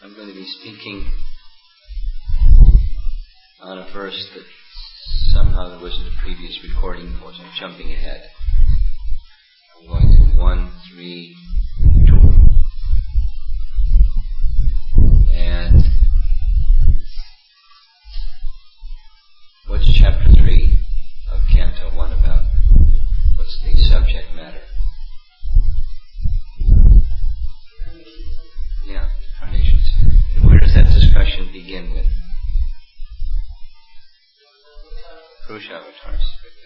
I'm going to be speaking on a verse that somehow there wasn't a previous recording for, so I'm jumping ahead. I'm going to 1, 3, 2. And what's chapter 3 of Canto 1 about? What's the subject matter? Yeah, carnations. And where does that discussion begin with? Purusha avatars.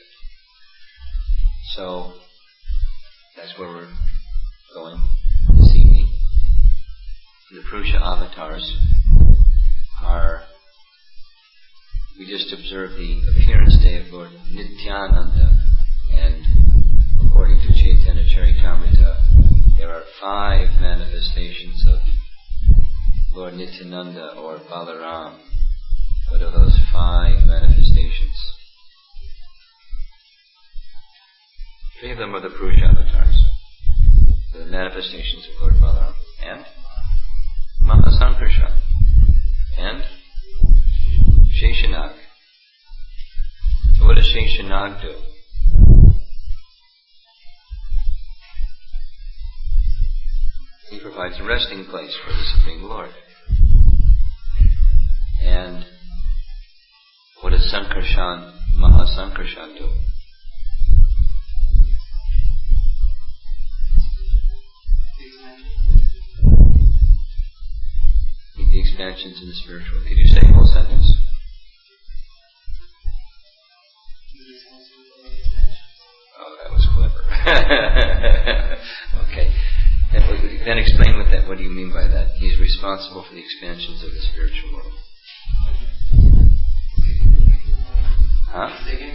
So, that's where we're going this evening. The Purusha avatars are, we just observed the appearance day of Lord Nityananda, and according to Chaitanya Charitamrita, there are 5 manifestations of Lord Nityananda or Balaram. What are those 5 manifestations? 3 of them are the Purusha avatars, the manifestations of Lord Balaram, and Mahasankarsha, and Sheshanag. So what does Sheshanag do? He provides a resting place for the Supreme Lord. And what does Sankarshan, Mahasankarshan do? The expansions in the spiritual. Could you say the whole sentence? Oh, that was clever. Okay. Then explain what do you mean by that? He's responsible for the expansions of the spiritual world. Huh?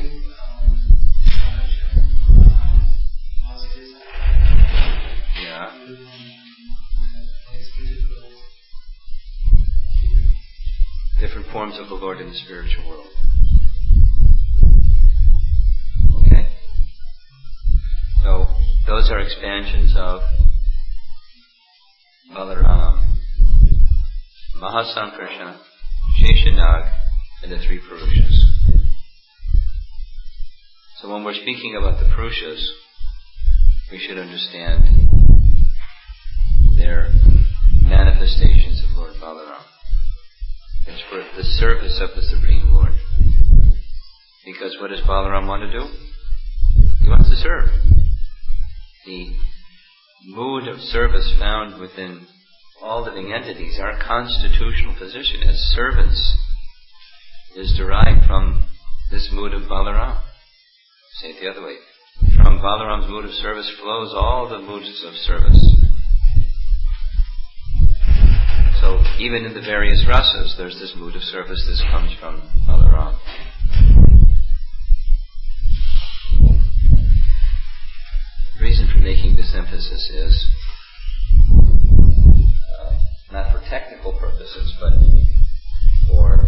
Yeah. Different forms of the Lord in the spiritual world. Okay. So, those are expansions of Balaram, Mahasankarsha, Sheshanag, and the 3 Purushas. So when we're speaking about the Purushas, we should understand their manifestations of Lord Balaram. It's for the service of the Supreme Lord. Because what does Balaram want to do? He wants to serve. The mood of service found within all living entities, our constitutional position as servants, is derived from this mood of Balaram. Say it the other way. From Balaram's mood of service flows all the moods of service. So even in the various rasas, there's this mood of service. This comes from Balaram. The reason for making this emphasis is not for technical purposes, but for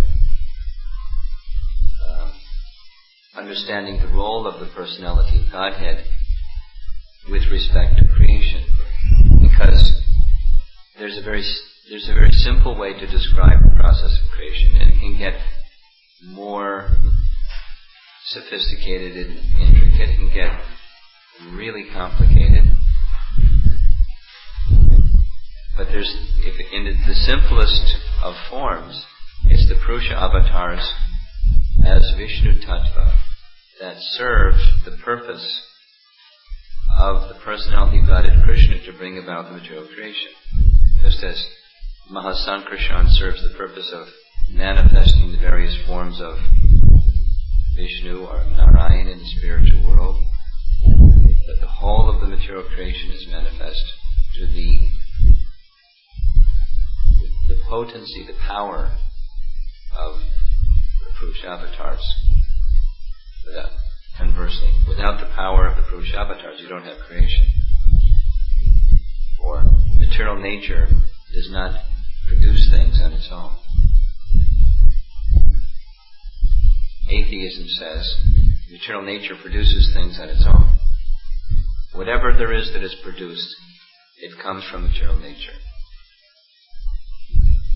understanding the role of the personality of Godhead with respect to creation. Because there's a very simple way to describe the process of creation, and it can get more sophisticated and intricate. It can get really complicated. But in the simplest of forms, it's the Purusha avatars as Vishnu Tattva that serve the purpose of the personality of Godhead Krishna to bring about the material creation. Just as Mahasankarshan serves the purpose of manifesting the various forms of Vishnu or Narayan in the spiritual world, that the whole of the material creation is manifest to the potency, the power of the Purusha avatars. Conversely, without the power of the Purusha avatars, you don't have creation. For material nature does not produce things on its own. Atheism says material nature produces things on its own. Whatever there is that is produced, it comes from material nature.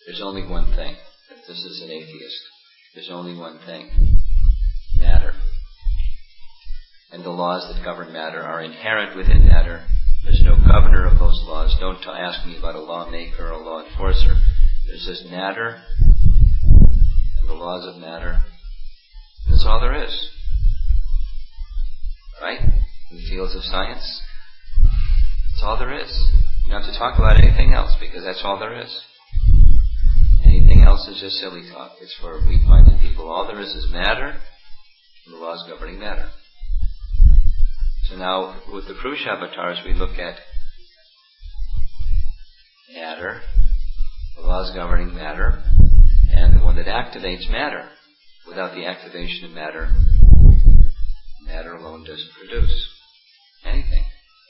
There's only one thing. If this is an atheist, there's only one thing. Matter. And the laws that govern matter are inherent within matter. There's no governor of those laws. Don't ask me about a lawmaker or a law enforcer. There's just matter and the laws of matter. That's all there is. Right? In the fields of science, that's all there is. You don't have to talk about anything else because that's all there is. Anything else is just silly talk. It's for weak-minded people. All there is matter and the laws governing matter. So now, with the Purusha avatars, we look at matter, the laws governing matter, and the one that activates matter. Without the activation of matter, matter alone doesn't produce anything.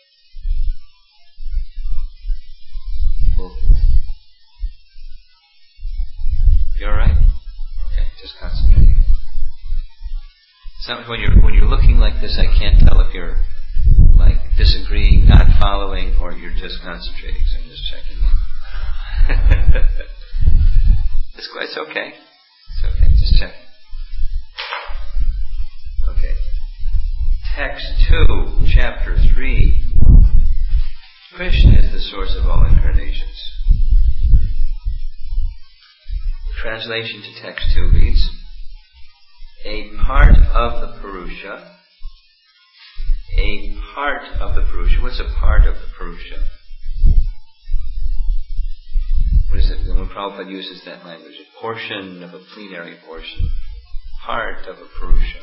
Well, you all right? Okay, just concentrate. So when you're looking like this, I can't tell if you're like disagreeing, not following, or you're just concentrating. So I'm just checking. It's okay. It's okay. Just checking. Okay. Text 2, chapter 3. Krishna is the source of all incarnations. Translation to text 2 reads, a part of the Purusha. A part of the Purusha. What's a part of the Purusha? What is it? When Prabhupada uses that language, a portion of a plenary portion. Part of a Purusha.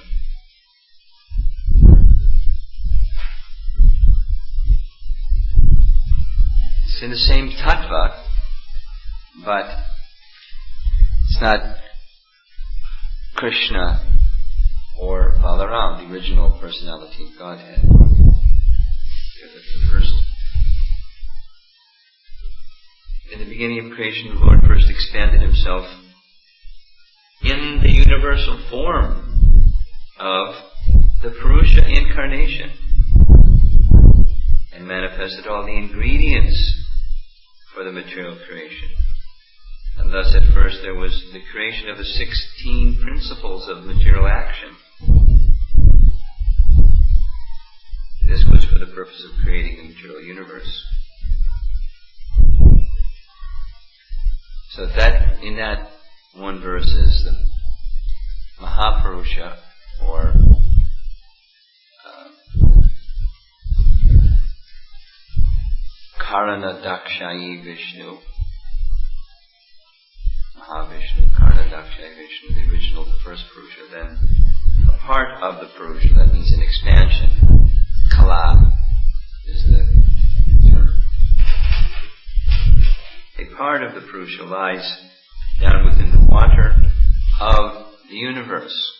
It's in the same tattva, but it's not Krishna or Balaram, the original personality of Godhead. In the beginning of creation, the Lord first expanded Himself in the universal form of the Purusha incarnation and manifested all the ingredients for the material creation. And thus at first there was the creation of the 16 principles of material action. This was for the purpose of creating the material universe. So that, in that one verse is the Mahapurusha, or Karana Dakshayi Vishnu. Mahavishnu, Karna Dakshayi Vishnu, the original, the first Purusha. Then a part of the Purusha, that means an expansion. Kala is the term. A part of the Purusha lies down within the water of the universe.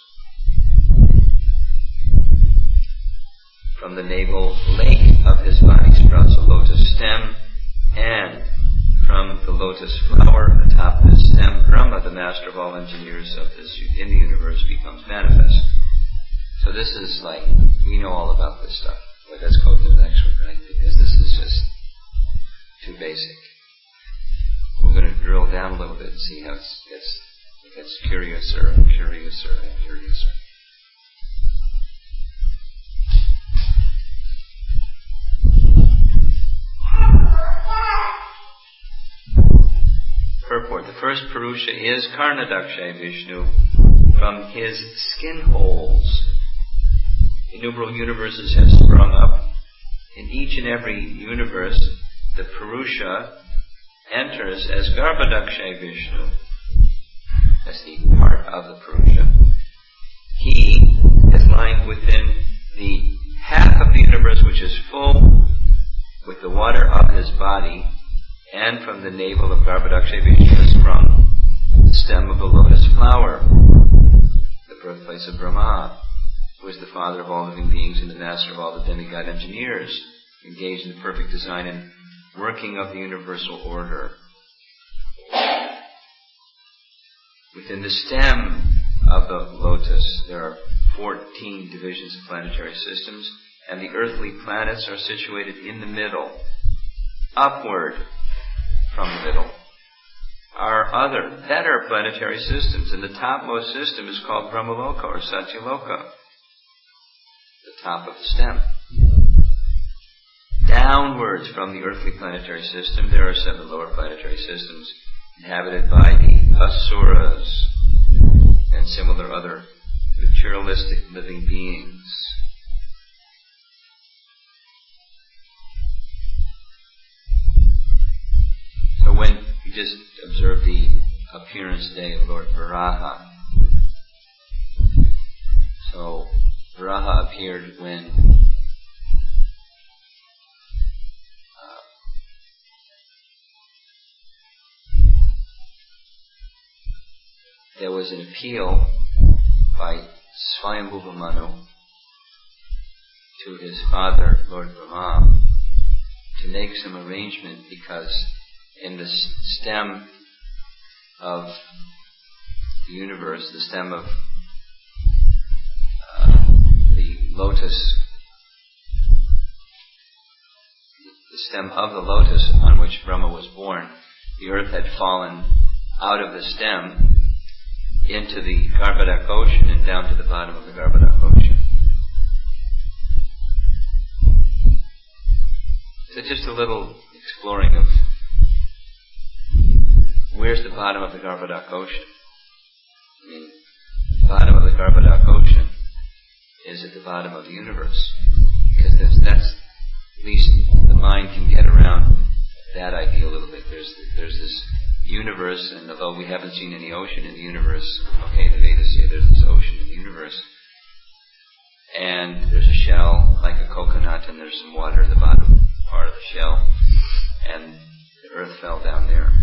From the navel lake of His body sprouts a lotus stem, and from the lotus flower atop the stem, Brahma, the master of all engineers of this in the universe, becomes manifest. So this is like, we know all about this stuff. But let's go to the next one, right? Because this is just too basic. We're going to drill down a little bit and see how it gets curiouser and curiouser and curiouser. Purport. The first Purusha is Karna Dakshayi Vishnu. From his skin holes, innumerable universes have sprung up. In each and every universe, the Purusha enters as Garbhadakshayi Vishnu. That's the part of the Purusha. He is lying within the half of the universe which is full with the water of his body, and from the navel of Garbhadakshayi Vishnu has sprung the stem of the lotus flower, the birthplace of Brahma, who is the father of all living beings and the master of all the demigod engineers, engaged in the perfect design and working of the universal order. Within the stem of the lotus, there are 14 divisions of planetary systems, and the earthly planets are situated in the middle, upward from the middle. are other, better planetary systems, and the topmost system is called Brahmaloka or Satyaloka, the top of the stem. Downwards from the earthly planetary system, there are 7 lower planetary systems inhabited by the asuras and similar other materialistic living beings. So when you just observe the appearance day of Lord Varaha, so Varaha appeared when there was an appeal by Swayambhuva Manu to his father, Lord Brahma, to make some arrangement, because in the stem of the universe, the stem of the lotus, the stem of the lotus on which Brahma was born, the earth had fallen out of the stem into the Garbadak ocean and down to the bottom of the Garbadak ocean. So just a little exploring of where's the bottom of the Garbadak ocean. I mean, the bottom of the Garbadak ocean is at the bottom of the universe, because that's at least the mind can get around that idea a little bit. There's this universe, and although we haven't seen any ocean in the universe, okay, the Vedas say there's this ocean in the universe, and there's a shell like a coconut, and there's some water in the bottom part of the shell, and the earth fell down there.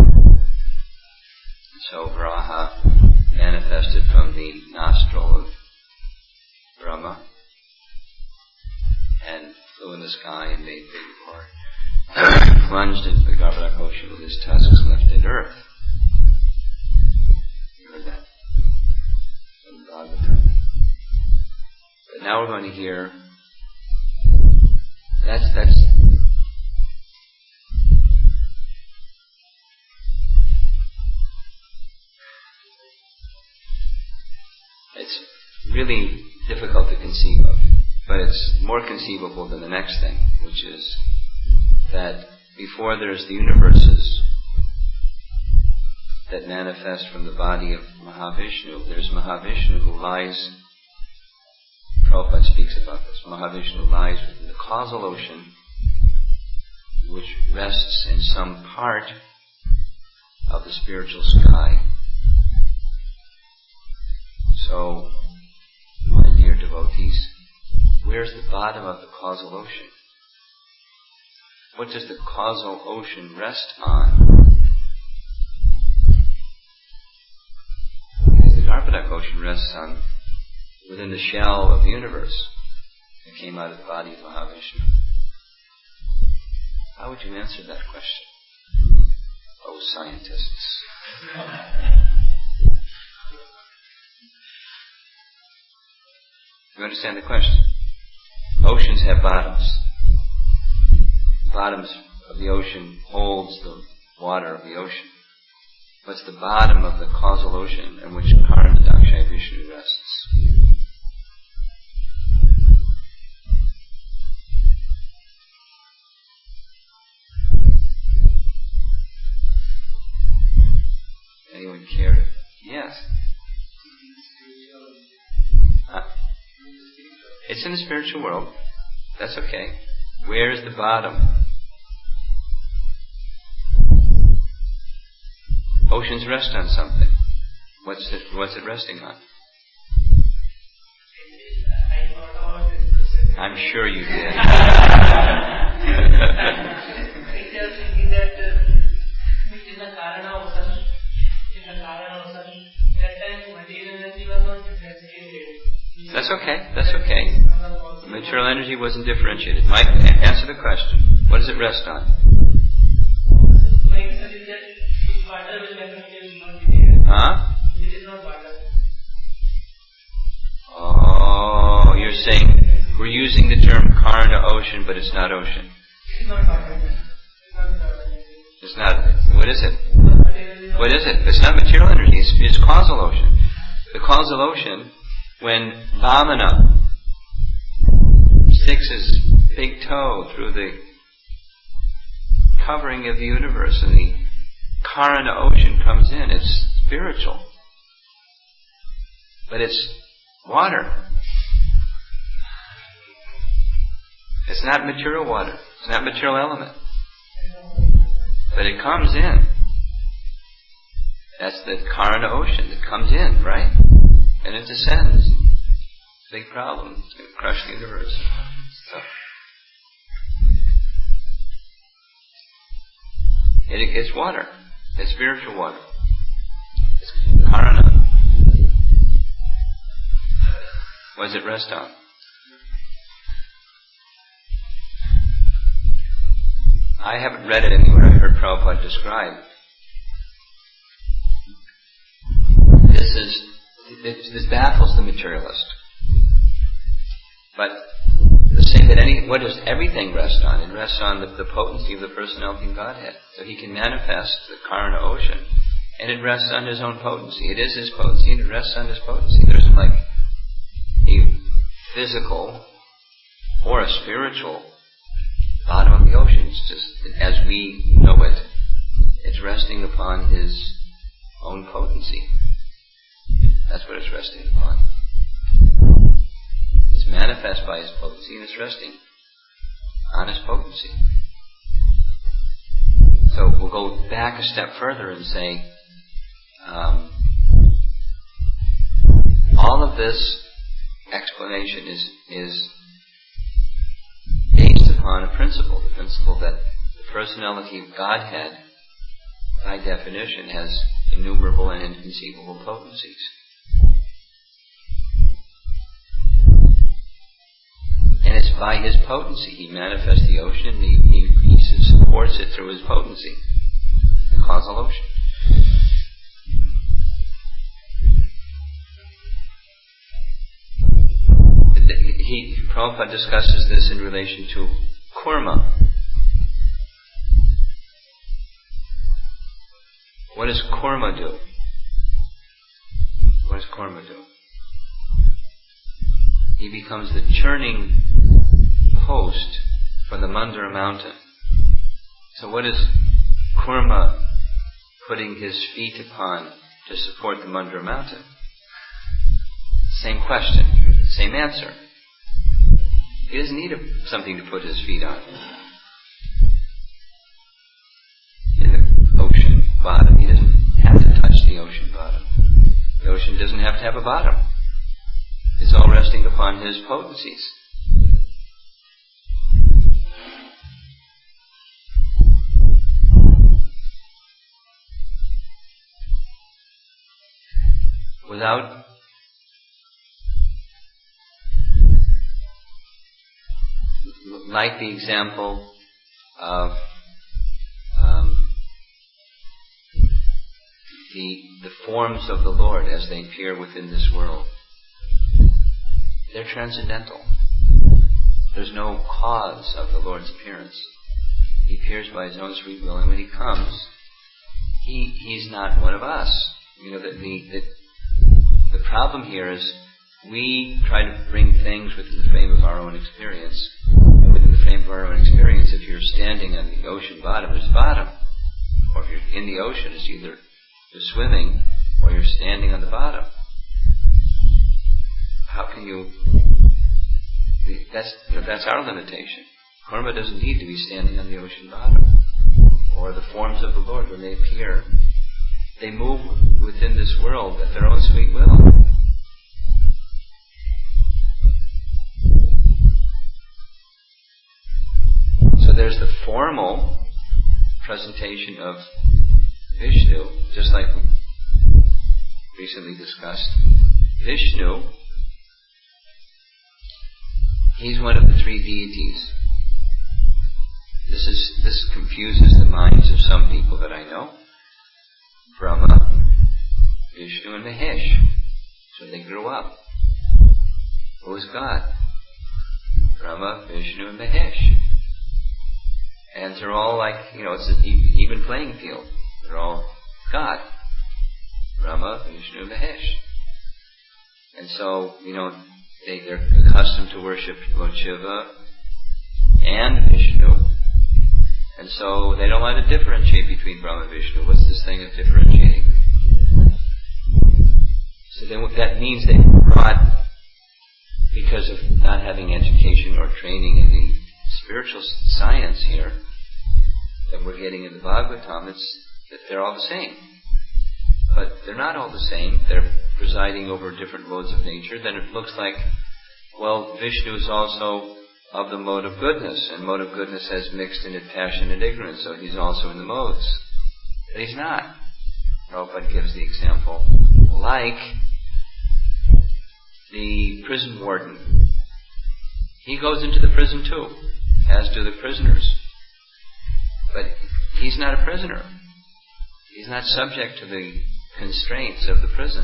So Varaha manifested from the nostril of Brahma and flew in the sky and made big roar. Plunged into the Garbadak ocean with his tusks left in earth. You heard that from Bhagavatam. But now we're going to hear that's it's really difficult to conceive of, but it's more conceivable than the next thing, which is that before there's the universes that manifest from the body of Mahavishnu, there's Mahavishnu who lies, Prabhupada speaks about this, Mahavishnu lies within the causal ocean, which rests in some part of the spiritual sky. So, my dear devotees, where's the bottom of the causal ocean? What does the causal ocean rest on? Because the Garbadak ocean rests on within the shell of the universe that came out of the body of Mahavishnu. How would you answer that question? Oh, scientists. You understand the question? Oceans have bottoms. The bottoms of the ocean holds the water of the ocean. What's the bottom of the causal ocean in which Karna Dakshayi Vishnu rests? Anyone care to? Yes. It's in the spiritual world. That's okay. Where is the bottom? Oceans rest on something. What's it resting on? I'm sure you did. That's okay. That's okay. Material energy wasn't differentiated. Mike, answer the question. What does it rest on? Huh? Oh, you're saying we're using the term Karna ocean, but it's not ocean. It's not. What is it? What is it? It's not material energy. It's causal ocean. The causal ocean, when Vamana sticks his big toe through the covering of the universe and the Karana ocean comes in, it's spiritual. But it's water. It's not material water. It's not material element. But it comes in. That's the Karana ocean that comes in, right? And it descends. Big problem. It's going to crush the universe. So, it's water. It's spiritual water. It's Karana. What does it rest on? I haven't read it anywhere. I heard Prabhupada describe. This baffles the materialist. But to say that what does everything rest on? It rests on the potency of the personality in Godhead. So he can manifest the Karana ocean, and it rests on his own potency. It is his potency, and it rests on his potency. There isn't like a physical or a spiritual bottom of the ocean. It's just as we know it. It's resting upon his own potency. That's what it's resting upon. It's manifest by his potency, and it's resting on his potency. So we'll go back a step further and say, all of this explanation is based upon a principle, the principle that the personality of Godhead, by definition, has innumerable and inconceivable potencies. And it's by his potency he manifests the ocean, he supports it through his potency, the causal ocean. Prabhupada discusses this in relation to kurma. What does kurma do? What does kurma do? He becomes the churning post for the Mandara mountain. So what is kurma putting his feet upon to support the Mandara mountain? Same question, same answer. He doesn't need something to put his feet on. In the ocean bottom, he doesn't have to touch the ocean bottom. The ocean doesn't have to have a bottom. It's all resting upon his potencies. Without like the example of the forms of the Lord as they appear within this world. They're transcendental. There's no cause of the Lord's appearance. He appears by his own sweet will, and when he comes, he's not one of us. You know, the problem here is we try to bring things within the frame of our own experience. And within the frame of our own experience, if you're standing on the ocean bottom, there's a bottom. Or if you're in the ocean, it's either you're swimming or you're standing on the bottom. How can you... That's our limitation. Karma doesn't need to be standing on the ocean bottom. Or the forms of the Lord, when they appear, they move within this world at their own sweet will. So there's the formal presentation of Vishnu, just like we recently discussed. Vishnu, he's one of the three deities. This confuses the minds of some people that I know. Brahma, Vishnu, and Mahesh. So they grew up. Who is God? Brahma, Vishnu, and Mahesh. And they're all like, it's an even playing field. They're all God. Brahma, Vishnu, Mahesh. And so, they're accustomed to worship Lord Shiva and Vishnu. And so they don't want to differentiate between Brahma and Vishnu. What's this thing of differentiating? So then that means they brought, because of not having education or training in the spiritual science here that we're getting in the Bhagavatam, it's that they're all the same. But they're not all the same. They're presiding over different modes of nature. Then it looks like, well, Vishnu is also of the mode of goodness, and mode of goodness has mixed in it passion and ignorance, so he's also in the modes. But he's not. Prabhupada gives the example, like the prison warden. He goes into the prison too, as do the prisoners. But he's not a prisoner. He's not subject to the constraints of the prison.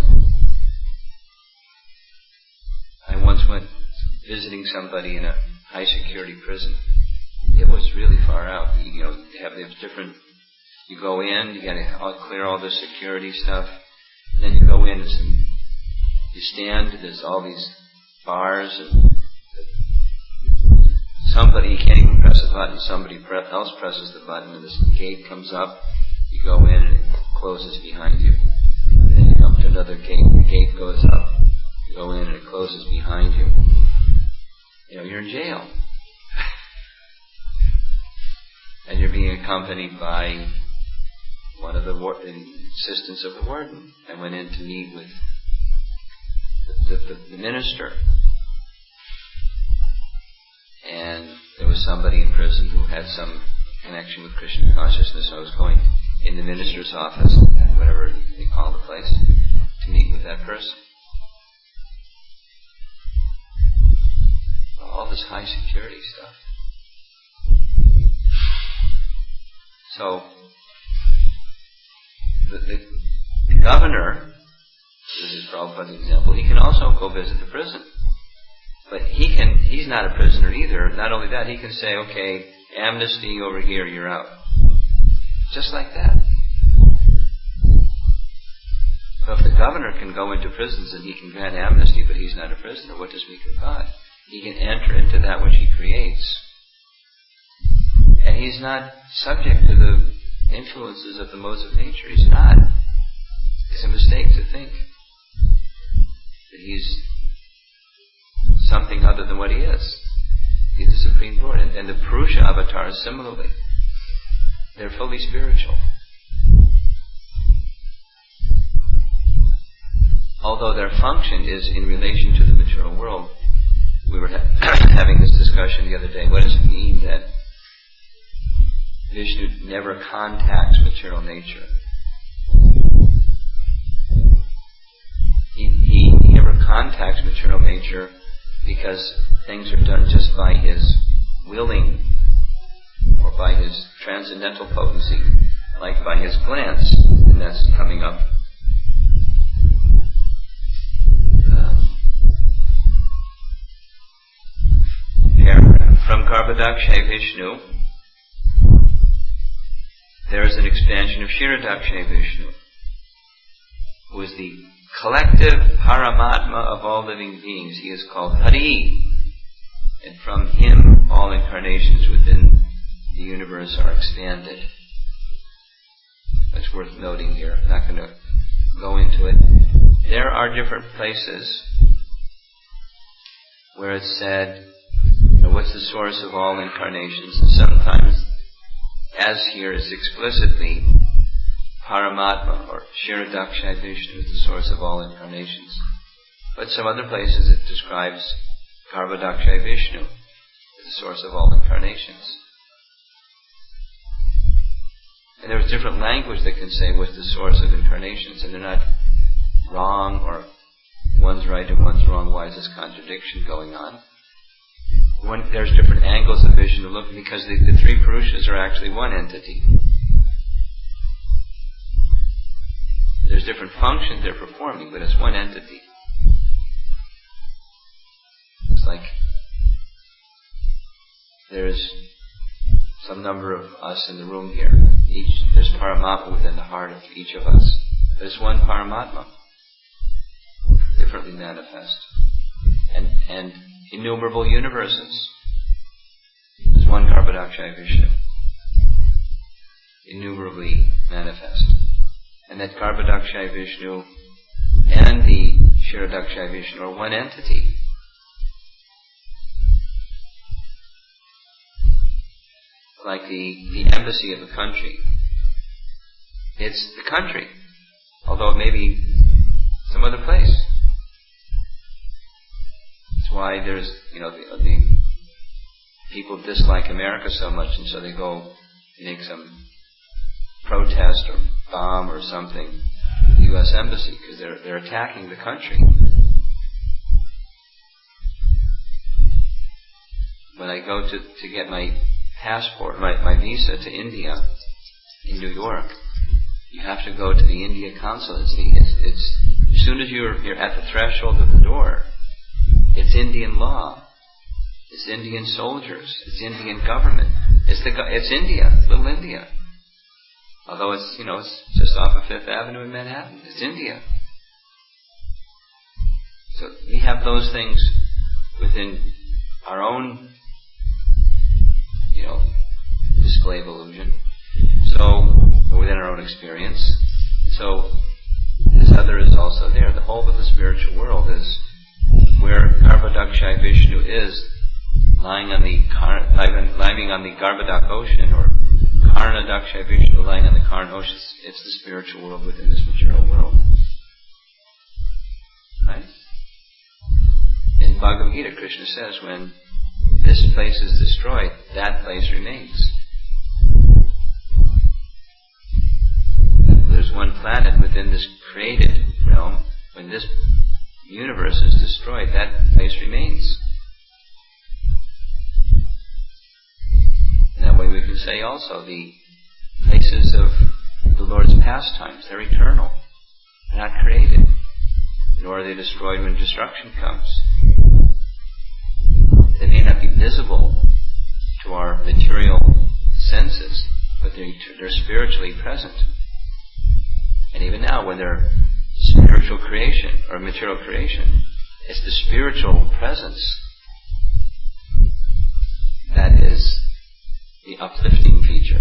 I once went visiting somebody in a high security prison. It was really far out. There's different. You go in, you got to clear all the security stuff. Then you go in, you stand. There's all these bars, and somebody can't even press a button. Somebody else presses the button, and this gate comes up. You go in, and it closes behind you. And then you come to another gate. The gate goes up. You go in, and it closes behind you. You're in jail. And you're being accompanied by one of the assistants of the warden. I went in to meet with the minister. And there was somebody in prison who had some connection with Krishna consciousness. I was going in the minister's office, whatever they call the place, to meet with that person. All this high security stuff. So, the governor, this is Prabhupada's example, he can also go visit the prison. But he's not a prisoner either. Not only that, he can say, okay, amnesty over here, you're out. Just like that. So if the governor can go into prisons and he can grant amnesty, but he's not a prisoner, what does make him God? He can enter into that which he creates. And he's not subject to the influences of the modes of nature. He's not. It's a mistake to think that he's something other than what he is. He's the Supreme Lord. And the Purusha avatars, similarly, they're fully spiritual. Although their function is in relation to the material world. We were having this discussion the other day. What does it mean that Vishnu never contacts material nature? He never contacts material nature because things are done just by his willing or by his transcendental potency, like by his glance, and that's coming up. From Garbhodakshay Vishnu, there is an expansion of Kshirodakshay Vishnu, who is the collective Paramatma of all living beings. He is called Hari, and from him all incarnations within the universe are expanded. That's worth noting here. I'm not going to go into it. There are different places where it's said, what's the source of all incarnations? And sometimes, as here is explicitly, Paramatma or Kshirodakshay Vishnu is the source of all incarnations. But some other places it describes Garbhodakshay Vishnu as the source of all incarnations. And there's different language that can say what's the source of incarnations, and they're not wrong or one's right and one's wrong. Why is this contradiction going on? There's different angles of vision to look, because the three Purushas are actually one entity. There's different functions they're performing, but it's one entity. It's like there's some number of us in the room here. There's Paramatma within the heart of each of us. There's one Paramatma, differently manifest, and innumerable universes. There's one Garbhodakshaya Vishnu, innumerably manifest. And that Garbhodakshaya Vishnu and the Kshirodakshaya Vishnu are one entity. Like the embassy of a country. It's the country, although it may be some other place. That's why there's, the people dislike America so much, and so they go make some protest or bomb or something at the U.S. Embassy, because they're attacking the country. When I go to get my passport, my visa to India in New York, you have to go to the India consulate. It's as soon as you're at the threshold of the door, it's Indian law, it's Indian soldiers, it's Indian government, it's India, it's little India. Although it's just off of Fifth Avenue in Manhattan, it's India. So we have those things within our own display of illusion. So, within our own experience. So, this other is also there. The whole of the spiritual world is where Garbhodakshaya Vishnu is, lying on the Garbhodak ocean, or Karanadakshaya Vishnu lying on the Karan ocean. It's the spiritual world within this material world. Right? In Bhagavad Gita, Krishna says, when this place is destroyed, that place remains. There's one planet within this created realm. When this universe is destroyed, that place remains. And that way we can say also the places of the Lord's pastimes, they're eternal. They're not created. Nor are they destroyed when destruction comes. They may not be visible to our material senses, but they're spiritually present. And even now, when they're spiritual creation or material creation, it's the spiritual presence that is the uplifting feature.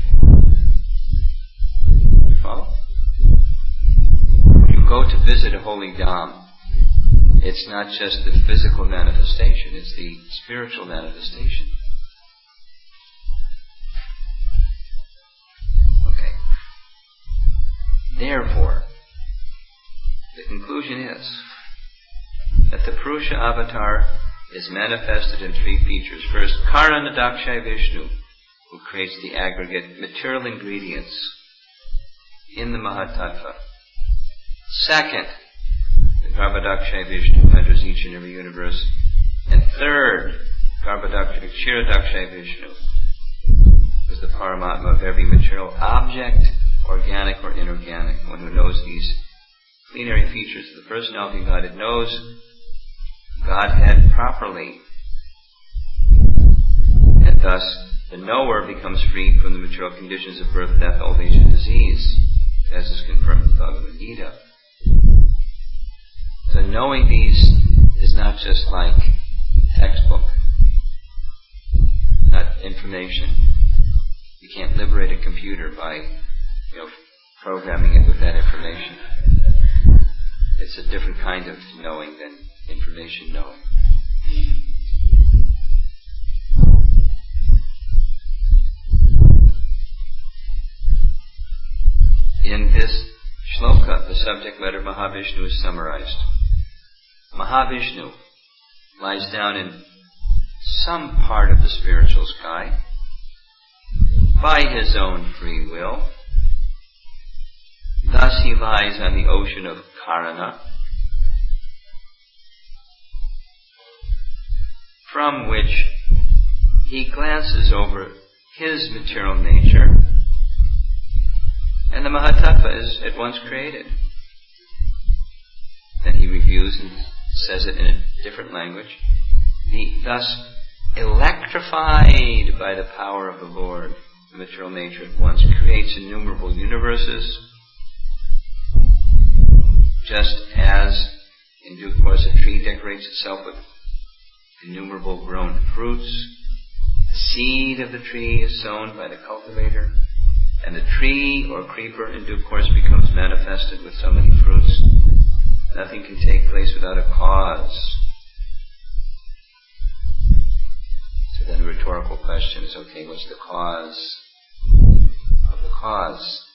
You follow? When you go to visit a holy dham, it's not just the physical manifestation, it's the spiritual manifestation. Okay. Therefore, the conclusion is that the Purusha avatar is manifested in three features. First, Karanadakshaya Vishnu, who creates the aggregate material ingredients in the Mahatattva. Second, the Garbhodakshaya Vishnu who enters each and every universe. And third, Kshirodakshaya Vishnu is the Paramatma of every material object, organic or inorganic. One who knows these plenary features of the personality of Godhead knows Godhead properly. And thus, the knower becomes freed from the material conditions of birth, death, old age, and disease, as is confirmed in Bhagavad Gita. So knowing these is not just like textbook, not information. You can't liberate a computer by, programming it with that information. It's a different kind of knowing than information knowing. In this shloka, the subject matter of Mahavishnu is summarized. Mahavishnu lies down in some part of the spiritual sky by his own free will. Thus he lies on the ocean of Karana, from which he glances over his material nature, and the Mahatattva is at once created. Then he reviews and says it in a different language. Thus electrified by the power of the Lord, the material nature at once creates innumerable universes, just as in due course a tree decorates itself with innumerable grown fruits. The seed of the tree is sown by the cultivator, and the tree or creeper in due course becomes manifested with so many fruits. Nothing can take place without a cause. So then the rhetorical question is, okay, what's the cause of the cause?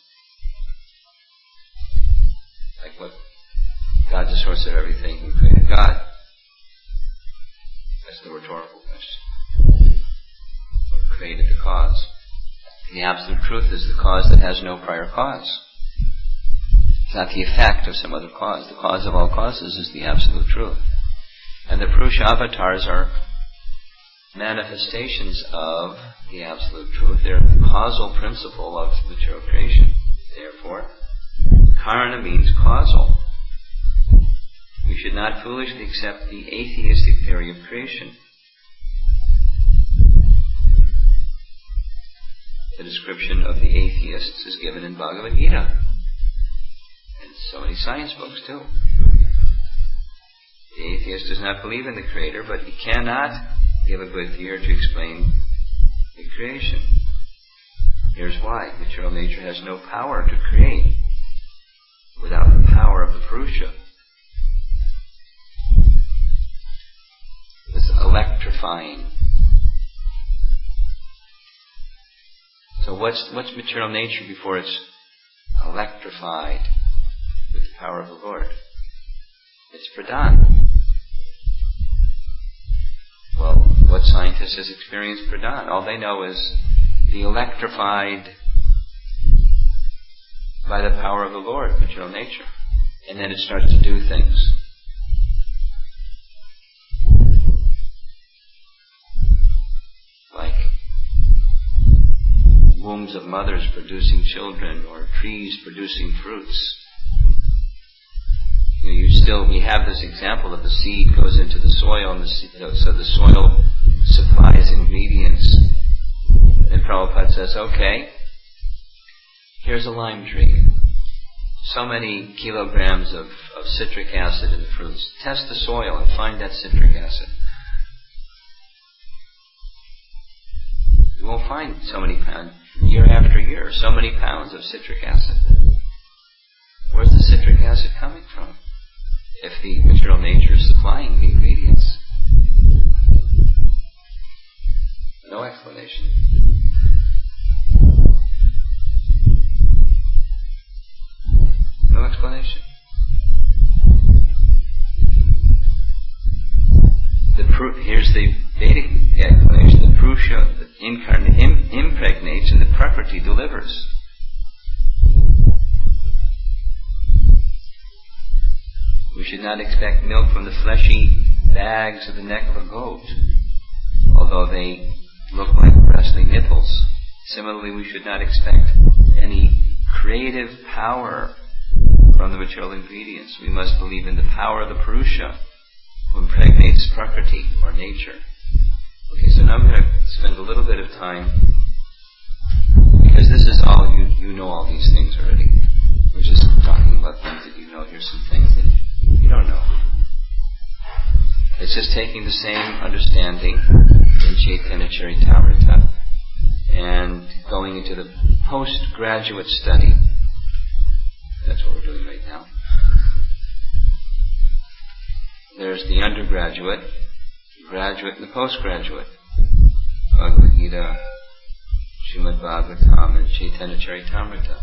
Like what? God's the source of everything. Who created God? That's the rhetorical question. What created the cause? The absolute truth is the cause that has no prior cause. It's not the effect of some other cause. The cause of all causes is the absolute truth. And the Purusha avatars are manifestations of the absolute truth. They're the causal principle of material creation. Therefore, karana means causal. We should not foolishly accept the atheistic theory of creation. The description of the atheists is given in Bhagavad Gita. And so many science books too. The atheist does not believe in the Creator, but he cannot give a good theory to explain the creation. Here's why. Material nature has no power to create without the power of the Purusha. It's electrifying. So what's material nature before it's electrified with the power of the Lord? It's Pradhan. Well, what scientist has experienced Pradhan? All they know is the electrified by the power of the Lord, material nature. And then it starts to do things. Like wombs of mothers producing children, or trees producing fruits. We have this example that the seed goes into the soil, and so the soil supplies ingredients. And Prabhupada says, okay, here's a lime tree. So many kilograms of citric acid in the fruits. Test the soil and find that citric acid. You won't find so many pounds, year after year, so many pounds of citric acid. Where's the citric acid coming from? If the material nature is supplying the ingredients. No explanation. No explanation. Here's the Vedic explanation. The Purusha impregnates and the Prakriti delivers. We should not expect milk from the fleshy bags of the neck of a goat, although they look like wrestling nipples. Similarly, we should not expect any creative power from the material ingredients. We must believe in the power of the Purusha, who impregnates Prakriti, or nature. Okay, so now I'm going to spend a little bit of time, because this is all, you know all these things already. We're just talking about things that you know. Here's some things that you don't know. It's just taking the same understanding in Chaitanya Charitamrita and going into the postgraduate study. That's what we're doing right now. There's the undergraduate, graduate, and the postgraduate. Bhagavad Gita, Srimad Bhagavatam, and Chaitanya Charitamrita.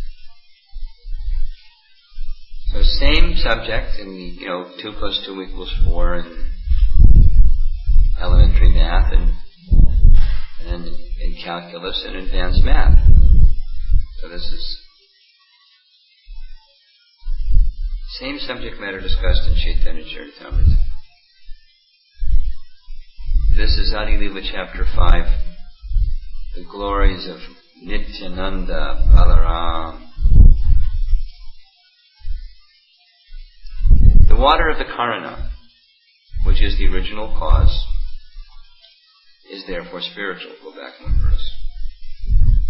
So same subject in the 2 + 2 = 4 in elementary math and in calculus and advanced math. So this is same subject matter discussed in Chaitanya Charitamrita. This is Adi Lila chapter 5, the glories of Nityananda Balaram. The water of the Karana, which is the original cause, is therefore spiritual. Go back one verse.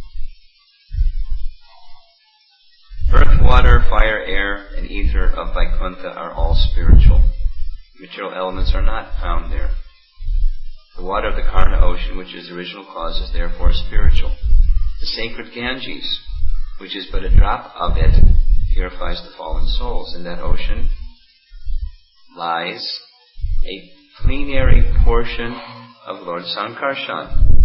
water, fire, air, and ether of Vaikuntha are all spiritual. Material elements are not found there. The water of the Karna ocean, which is the original cause, is therefore spiritual. The sacred Ganges, which is but a drop of it, purifies the fallen souls. In that ocean lies a plenary portion of Lord Sankarshan.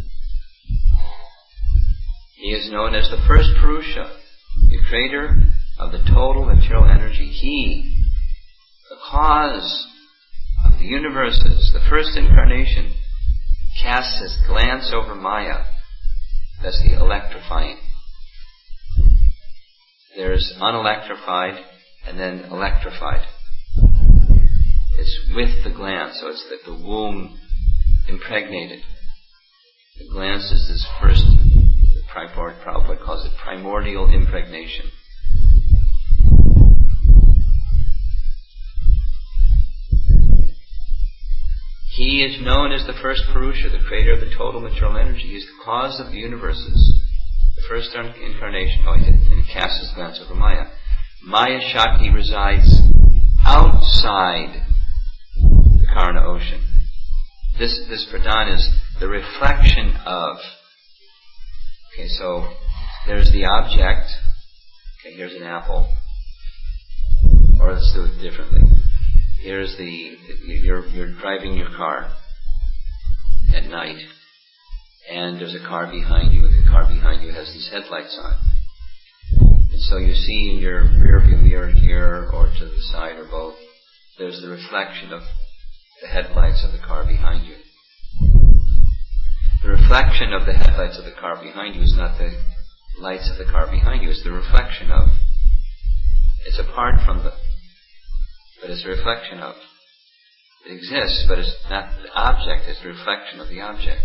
He is known as the first Purusha, the creator of the total material energy. He, the cause of the universes, the first incarnation, casts his glance over Maya. That's the electrifying. There's unelectrified and then electrified. It's with the glance, so it's the womb impregnated. The glance is this first, Prabhupada calls it primordial impregnation. He is known as the first Purusha, the creator of the total material energy. He is the cause of the universes. The first incarnation. And he casts his glance over Maya. Maya Shakti resides outside the Karna ocean. This Pradhan is the reflection of. Okay, so there's the object. Okay, here's an apple. Or let's do it differently. Here's you're driving your car at night, and there's a car behind you, and the car behind you has these headlights on. And so you see in your rearview mirror here, or to the side, or both, there's the reflection of the headlights of the car behind you. The reflection of the headlights of the car behind you is not the lights of the car behind you, it's the reflection of. It's apart from the, but it's a reflection of. It exists, but it's not the object, it's the reflection of the object.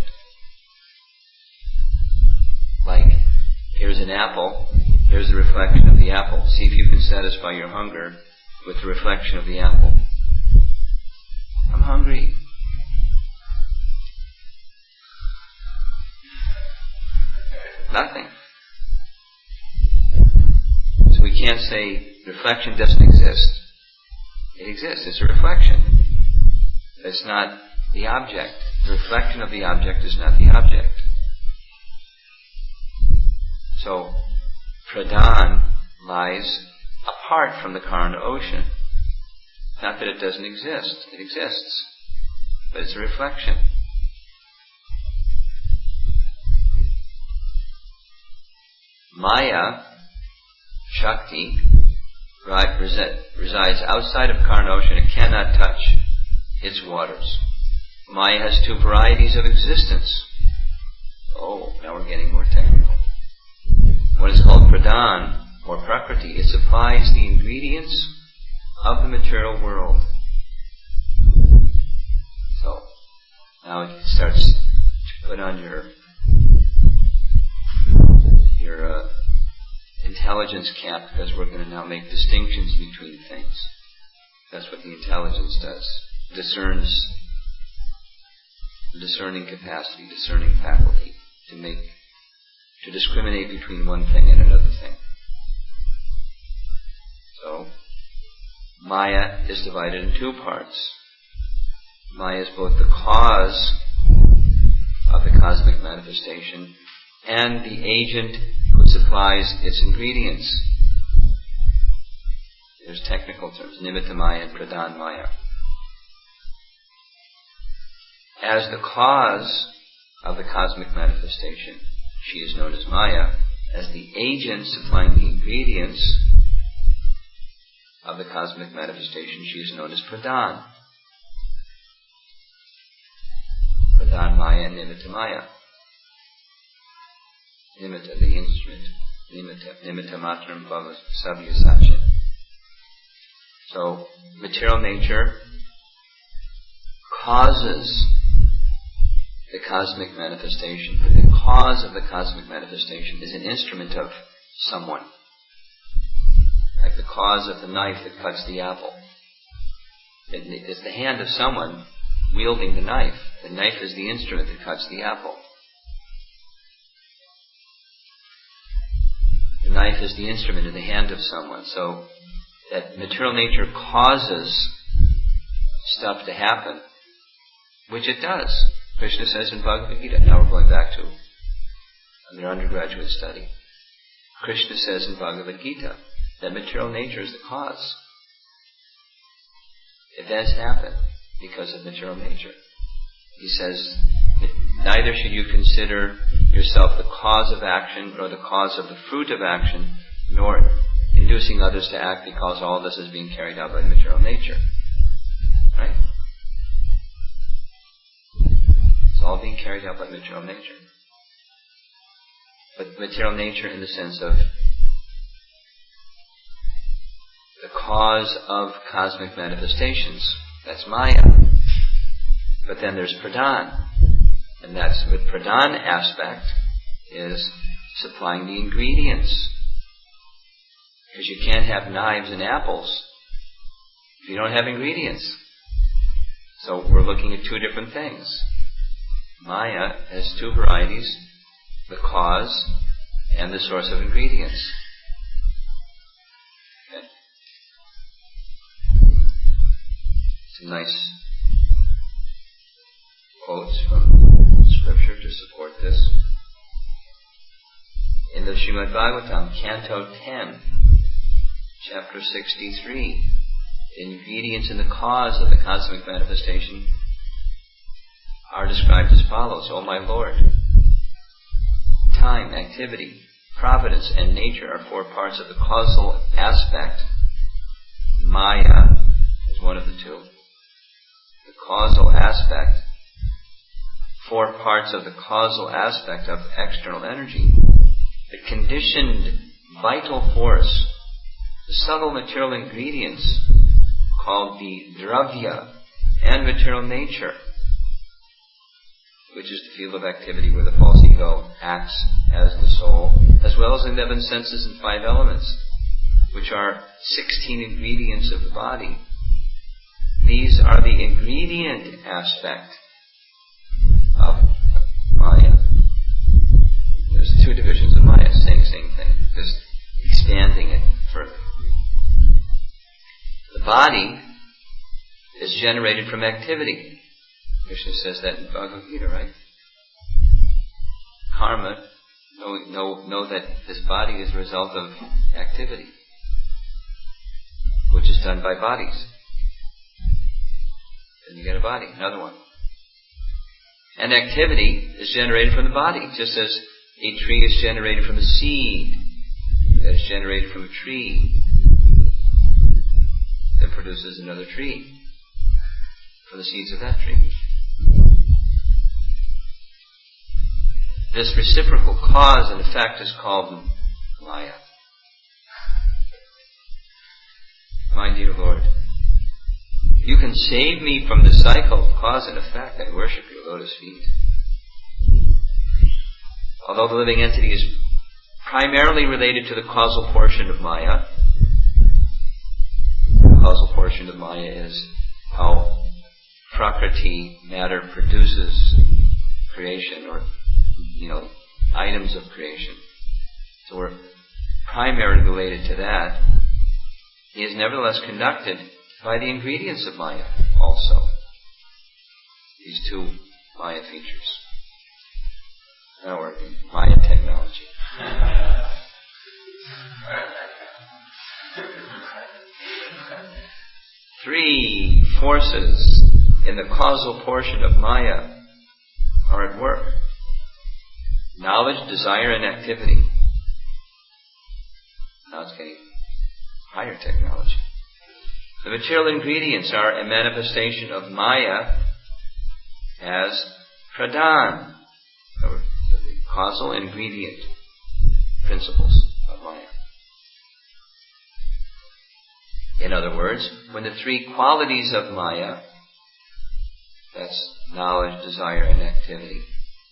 Like, here's an apple, here's the reflection of the apple. See if you can satisfy your hunger with the reflection of the apple. I'm hungry. Nothing. So we can't say reflection doesn't exist. It exists. It's a reflection. It's not the object. The reflection of the object is not the object. So, Pradhan lies apart from the Karna ocean. Not that it doesn't exist. It exists. But it's a reflection. Maya, Shakti, resides outside of Karna ocean. It cannot touch its waters. Maya has two varieties of existence. Oh, now we're getting more technical. One is called Pradhan, or Prakriti. It supplies the ingredients of the material world. So, now it starts to put on your intelligence cap, because we're going to now make distinctions between things. That's what the intelligence does. Discerning capacity, discerning faculty, to discriminate between one thing and another thing. So, Maya is divided in two parts. Maya is both the cause of the cosmic manifestation and the agent who supplies its ingredients. There's technical terms, Nimitta Maya and Pradhan Maya. As the cause of the cosmic manifestation, she is known as Maya. As the agent supplying the ingredients of the cosmic manifestation, she is known as Pradhan. Pradhan Maya and Nimitta Maya. Nimitta, the instrument. Nimitta matram bhava savya satya. So, material nature causes the cosmic manifestation, but the cause of the cosmic manifestation is an instrument of someone. Like the cause of the knife that cuts the apple. It's the hand of someone wielding the knife. The knife is the instrument that cuts the apple. The knife knife is the instrument in the hand of someone. So that material nature causes stuff to happen, which it does. Krishna says in Bhagavad Gita, now we're going back to their undergraduate study. Krishna says in Bhagavad Gita that material nature is the cause. Events happen because of material nature. He says, neither should you consider yourself the cause of action nor the cause of the fruit of action, nor inducing others to act, because all this is being carried out by material nature. Right? It's all being carried out by material nature. But material nature in the sense of the cause of cosmic manifestations. That's Maya. But then there's Pradhan. And that's with Pradhan aspect is supplying the ingredients. Because you can't have knives and apples if you don't have ingredients. So we're looking at two different things. Maya has two varieties, the cause and the source of ingredients. Okay. Some nice quotes from Scripture to support this. In the Srimad Bhagavatam, Canto 10, Chapter 63, the ingredients and the cause of the cosmic manifestation are described as follows. O my Lord, time, activity, providence, and nature are four parts of the causal aspect. Maya is one of the two. The causal aspect, four parts of the causal aspect of external energy. The conditioned vital force, the subtle material ingredients called the dravya, and material nature, which is the field of activity where the false ego acts as the soul, as well as the 11 senses and 5 elements, which are 16 ingredients of the body. These are the ingredient aspect of Maya. There's two divisions of Maya, same thing, just expanding it further. The body is generated from activity. Krishna says that in Bhagavad Gita, right? Karma, know that this body is a result of activity, which is done by bodies. Then you get a body, another one. And activity is generated from the body, just as a tree is generated from a seed that is generated from a tree that produces another tree from the seeds of that tree. This reciprocal cause and effect is called Maya. My dear Lord, you can save me from the cycle of cause and effect. I worship your lotus feet. Although the living entity is primarily related to the causal portion of Maya, the causal portion of Maya is how Prakriti, matter, produces creation, or items of creation. So we're primarily related to that. He is nevertheless conducted by the ingredients of Maya also. These two Maya features. Now we're in Maya technology. Three forces in the causal portion of Maya are at work. Knowledge, desire, and activity. Now it's getting higher technology. The material ingredients are a manifestation of Maya as Pradhan, or the causal ingredient principles of Maya. In other words, when the three qualities of Maya, that's knowledge, desire, and activity,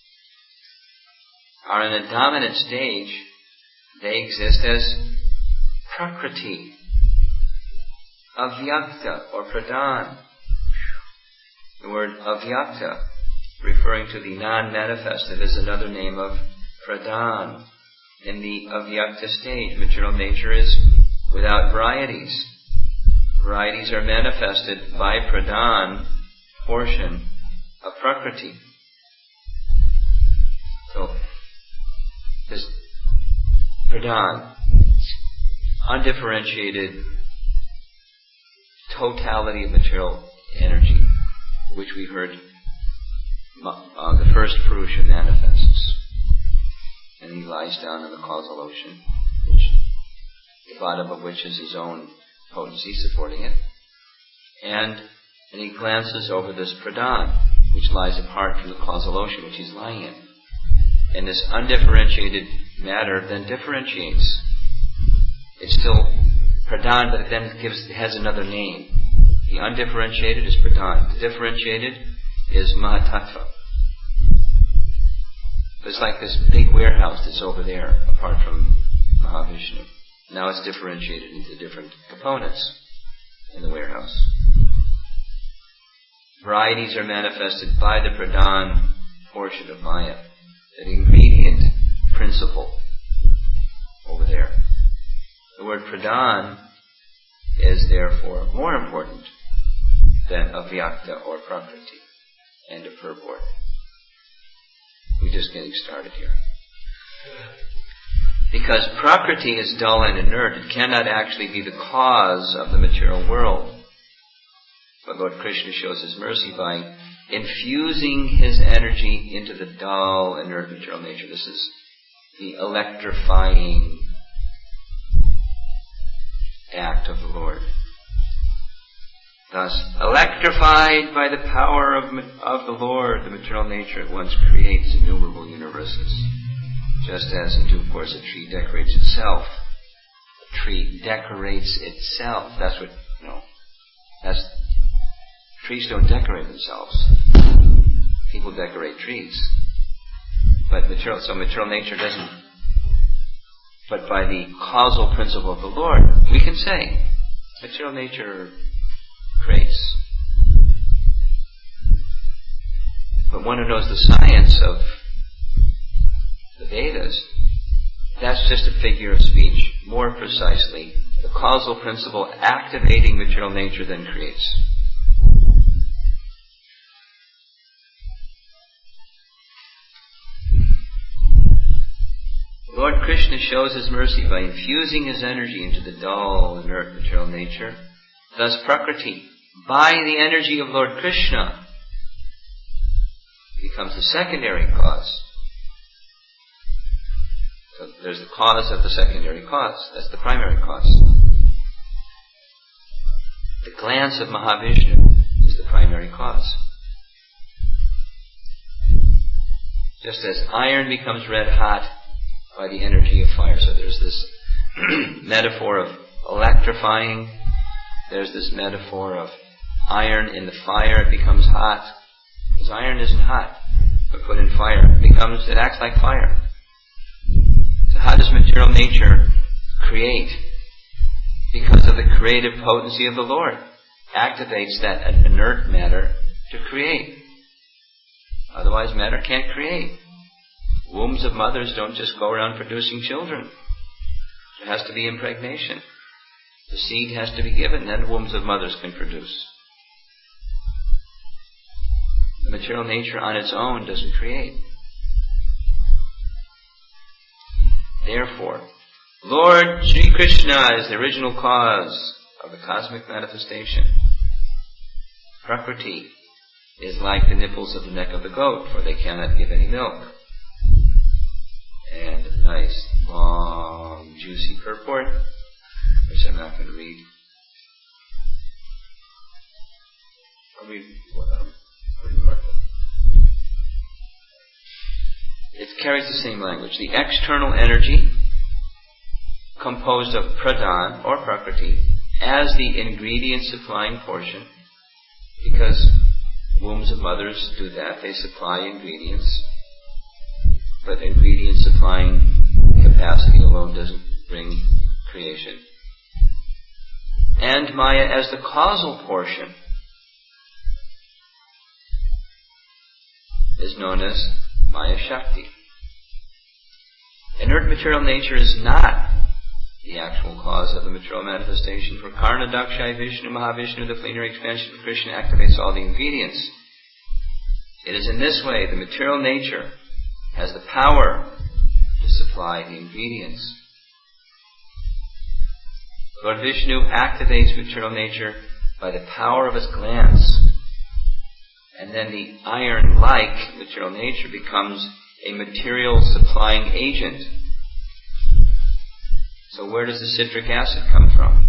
are in a dominant stage, they exist as Prakriti, Avyakta, or Pradhan. The word Avyakta, referring to the non-manifested, is another name of Pradhan, in the avyakta stage. Material nature is without varieties. Varieties are manifested by pradhan portion of Prakriti. So, this pradhan, undifferentiated totality of material energy, which we heard the first Purusha manifests. And he lies down in the causal ocean, the bottom of which is his own potency supporting it. And he glances over this pradhan, which lies apart from the causal ocean, which he's lying in. And this undifferentiated matter then differentiates. It's still pradhan, but it then has another name. The undifferentiated is pradhan. The differentiated is mahatattva. It's like this big warehouse that's over there, apart from Mahavishnu. Now it's differentiated into different components in the warehouse. Varieties are manifested by the pradhan portion of Maya, an ingredient principle over there. The word pradhan is therefore more important than avyakta or prakriti. End of purport. We're just getting started here. Because prakriti is dull and inert, it cannot actually be the cause of the material world. But Lord Krishna shows His mercy by infusing His energy into the dull, inert material nature. This is the electrifying act of the Lord. Thus, electrified by the power of the Lord, the material nature at once creates innumerable universes. Just as in due course a tree decorates itself. A tree decorates itself. That's what, trees don't decorate themselves. People decorate trees. But material nature doesn't. But by the causal principle of the Lord, we can say, material nature creates. But one who knows the science of the Vedas, that's just a figure of speech. More precisely, the causal principle activating material nature then creates. Lord Krishna shows His mercy by infusing His energy into the dull, inert material nature. Thus Prakriti, by the energy of Lord Krishna, becomes the secondary cause. So there's the cause of the secondary cause. That's the primary cause. The glance of Mahavishnu is the primary cause. Just as iron becomes red hot by the energy of fire. So there's this metaphor of electrifying. There's this metaphor of iron in the fire. It becomes hot. Because iron isn't hot, but put in fire. It acts like fire. So how does material nature create? Because of the creative potency of the Lord. Activates that inert matter to create. Otherwise matter can't create. Wombs of mothers don't just go around producing children. There has to be impregnation. The seed has to be given, then wombs of mothers can produce. The material nature on its own doesn't create. Therefore, Lord Sri Krishna is the original cause of the cosmic manifestation. Prakriti is like the nipples of the neck of the goat, for they cannot give any milk. And a nice, long, juicy purport, which I'm not going to read. I'll read it carries the same language. The external energy, composed of pradhan or prakriti, as the ingredient supplying portion, because wombs of mothers do that, they supply ingredients. But ingredient supplying capacity alone doesn't bring creation. And Maya as the causal portion is known as Maya Shakti. Inert material nature is not the actual cause of the material manifestation. For Karna, Daksha, Vishnu, Mahavishnu, the plenary expansion of Krishna activates all the ingredients. It is in this way the material nature has the power to supply the ingredients. Lord Vishnu activates material nature by the power of his glance. And then the iron-like material nature becomes a material supplying agent. So where does the citric acid come from?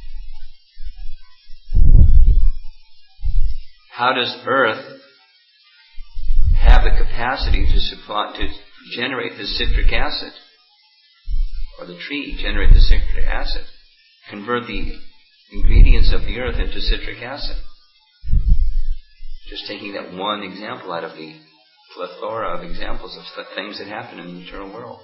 How does earth have the capacity to generate the citric acid? Or the tree generate the citric acid? Convert the ingredients of the earth into citric acid. Just taking that one example out of the plethora of examples of things that happen in the material world.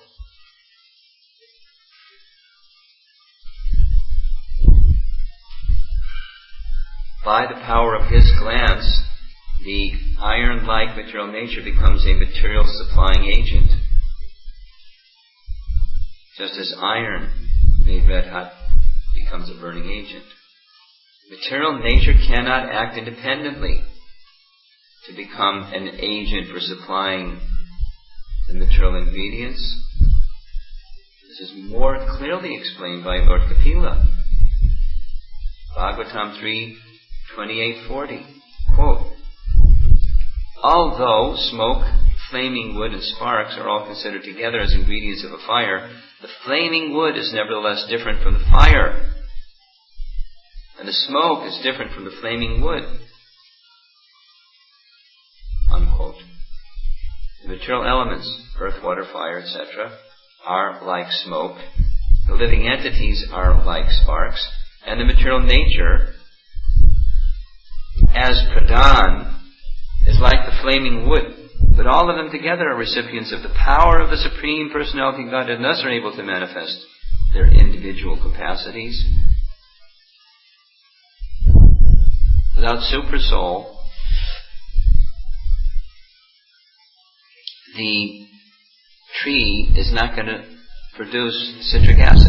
By the power of his glance, the iron-like material nature becomes a material supplying agent. Just as iron made red hot becomes a burning agent. Material nature cannot act independently to become an agent for supplying the material ingredients. This is more clearly explained by Lord Kapila. Bhagavatam 3:28-40. Quote, although smoke, flaming wood, and sparks are all considered together as ingredients of a fire, the flaming wood is nevertheless different from the fire. And the smoke is different from the flaming wood. Unquote. The material elements, earth, water, fire, etc., are like smoke. The living entities are like sparks. And the material nature, as pradhan, is like the flaming wood. But all of them together are recipients of the power of the Supreme Personality of God, and thus are able to manifest their individual capacities. Without Supersoul, the tree is not going to produce citric acid.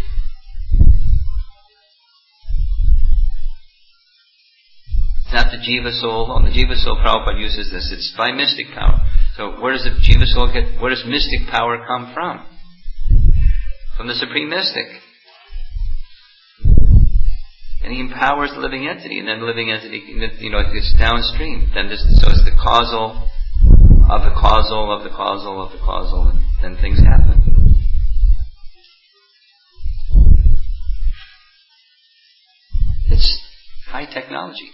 It's not the Jiva Soul. On the Jiva Soul, Prabhupada uses this. It's by mystic power. So where does the Jiva Soul get, where does mystic power come from? From the Supreme Mystic. And he empowers the living entity, and then the living entity, it gets downstream. So it's the causal of the causal of the causal of the causal, and then things happen. It's high technology.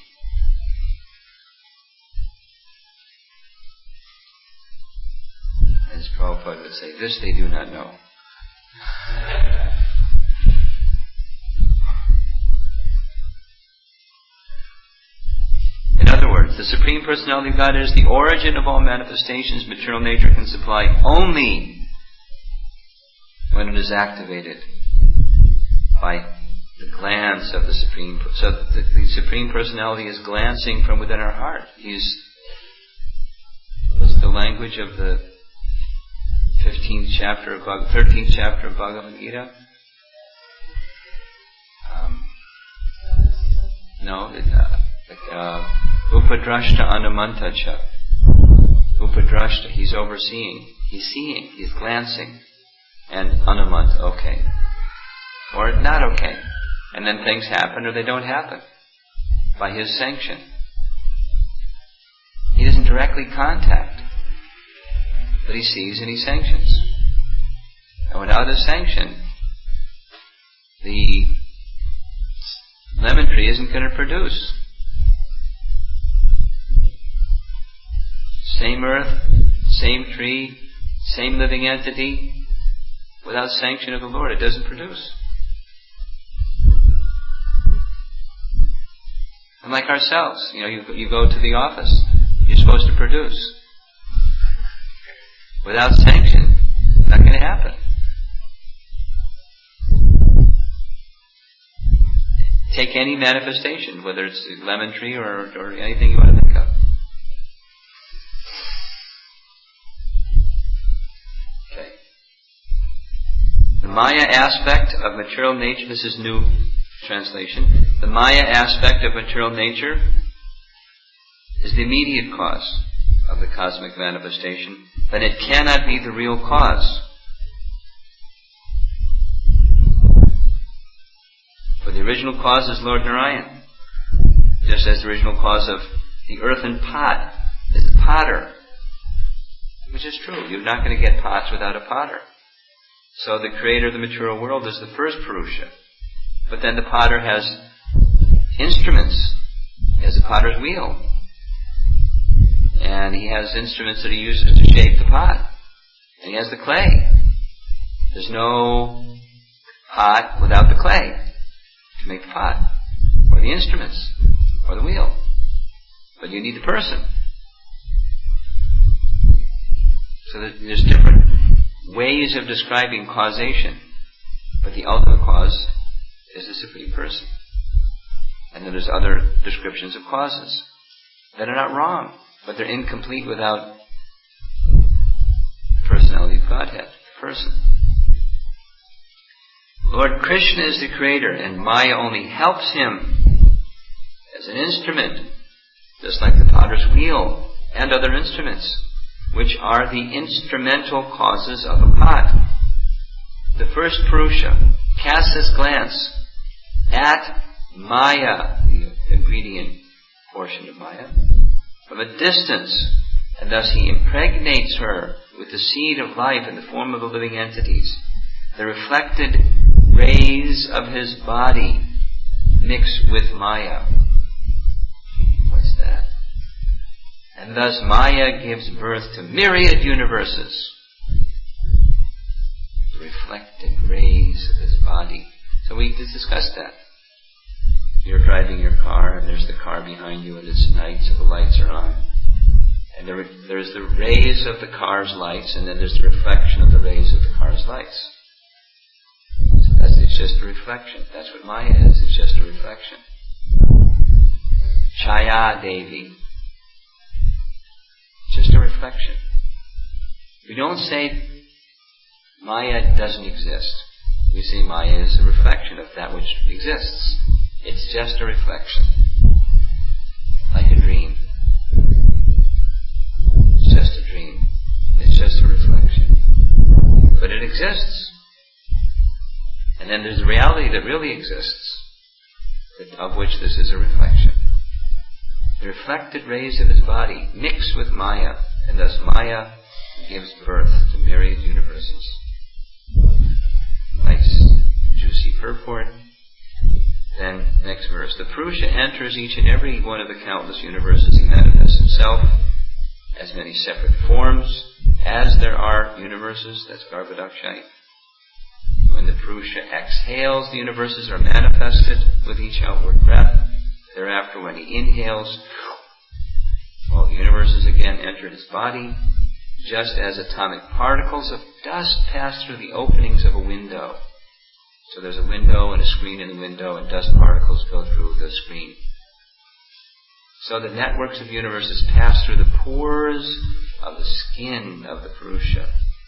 As Prabhupada would say, this they do not know. In other words, the Supreme Personality of God is the origin of all manifestations material nature can supply only when it is activated by the glance of the Supreme. So the Supreme Personality is glancing from within our heart. What's the language of the 13th chapter of Bhagavad Gita? Upadrashta Anumantacha. Upadrashta, he's overseeing. He's seeing. He's glancing. And Anumanta, okay. Or not okay. And then things happen or they don't happen. By his sanction. He doesn't directly contact. But he sees and he sanctions. And without his sanction, the lemon tree isn't going to produce. Same earth, same tree, same living entity, without sanction of the Lord, it doesn't produce. And like ourselves, you go to the office, you're supposed to produce. Without sanction, it's not going to happen. Take any manifestation, whether it's a lemon tree or anything you want to think of. Okay. Maya aspect of material nature, this is new translation, the Maya aspect of material nature is the immediate cause of the cosmic manifestation, but it cannot be the real cause. For the original cause is Lord Narayan, just as the original cause of the earthen pot is the potter, which is true. You're not going to get pots without a potter. So the creator of the material world is the first Purusha. But then the potter has instruments. He has a potter's wheel. And he has instruments that he uses to shape the pot. And he has the clay. There's no pot without the clay to make the pot, or the instruments, or the wheel. But you need the person. So there's different ways of describing causation, but the ultimate cause is the Supreme Person. And then there's other descriptions of causes that are not wrong, but they're incomplete without the personality of Godhead, the person. Lord Krishna is the creator, and Maya only helps him as an instrument, just like the potter's wheel and other instruments, which are the instrumental causes of a pot. The first Purusha casts his glance at Maya, the ingredient portion of Maya, from a distance, and thus he impregnates her with the seed of life in the form of the living entities. The reflected rays of his body mix with Maya. What's that? And thus Maya gives birth to myriad universes. The reflected rays of his body. So we just discussed that. You're driving your car, and there's the car behind you, and it's night, so the lights are on. And there's the rays of the car's lights, and then there's the reflection of the rays of the car's lights. So it's just a reflection. That's what Maya is. It's just a reflection. Chaya Devi. Just a reflection. We don't say Maya doesn't exist. We say Maya is a reflection of that which exists. It's just a reflection. Like a dream. It's just a dream. It's just a reflection. But it exists. And then there's a reality that really exists, of which this is a reflection. The reflected rays of his body mix with Maya, and thus Maya gives birth to myriad universes. Nice, juicy purport. Then, next verse. The Purusha enters each and every one of the countless universes. He manifests himself as many separate forms as there are universes. That's Garbhodakshai. When the Purusha exhales, the universes are manifested with each outward breath. Thereafter, when he inhales, all the universes again enter his body, just as atomic particles of dust pass through the openings of a window. So there's a window and a screen in the window, and dust particles go through the screen. So the networks of universes pass through the pores of the skin of the Purusha.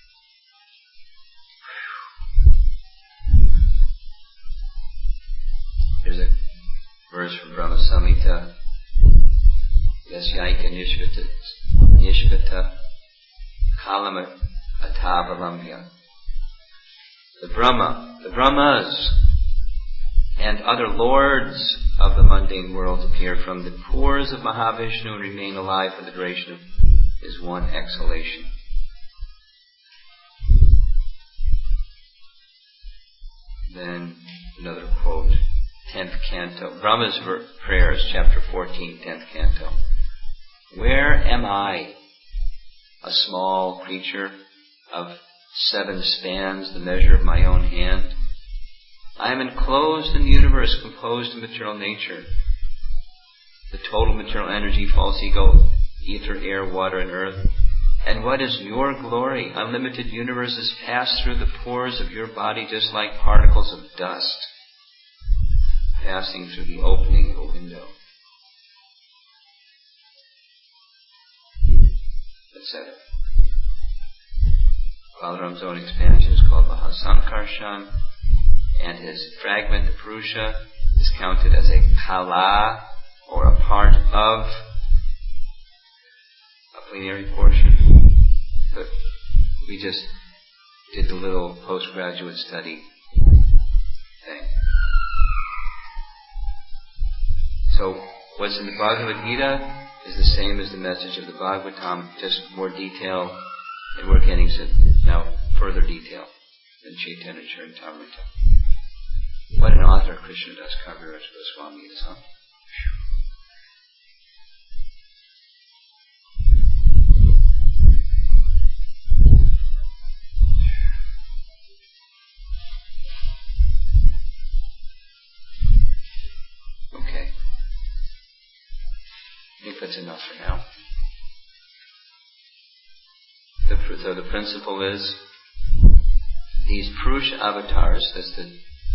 There's a verse from Brahma Samhita. Yasyaika Nishvata Kalama Atavalamya. The Brahmas, and other lords of the mundane world appear from the pores of Mahavishnu and remain alive for the duration of his one exhalation. Then another quote, 10th canto, Brahma's Prayers, chapter 14, 10th canto. Where am I, a small creature of 7 spans, the measure of my own hand? I am enclosed in the universe composed of material nature. The total material energy, false ego, ether, air, water, and earth. And what is your glory? Unlimited universes pass through the pores of your body just like particles of dust passing through the opening of a window. Etc. Balaram's own expansion is called Mahasankarshan, and his fragment, the Purusha, is counted as a kala, or a part of a plenary portion. But we just did the little postgraduate study thing. So what's in the Bhagavad Gita is the same as the message of the Bhagavatam, just more detail, and we're getting now further detail than Chaitanya Charitamrita. What an author Krishnadas Kaviraj Goswami is, huh? Okay. I think that's enough for now. So the principle is these Purusha avatars, that's the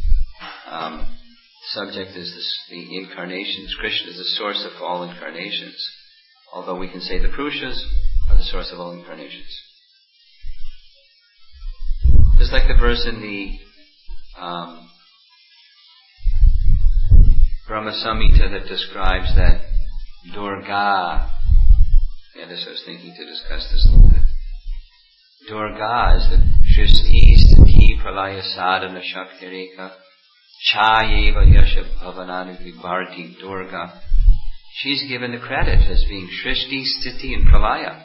subject is the incarnations. Krishna is the source of all incarnations. Although we can say the Purushas are the source of all incarnations. Just like the verse in the Brahma Samhita that describes that Durga, and this I was thinking to discuss this a little bit. Durga is the Shristi Sthiti Pralaya Sadhana Shaktireka Chayeva Yasha Bhavananu Vibharti Durga. She's given the credit as being Shristi, Sthiti, and Pralaya.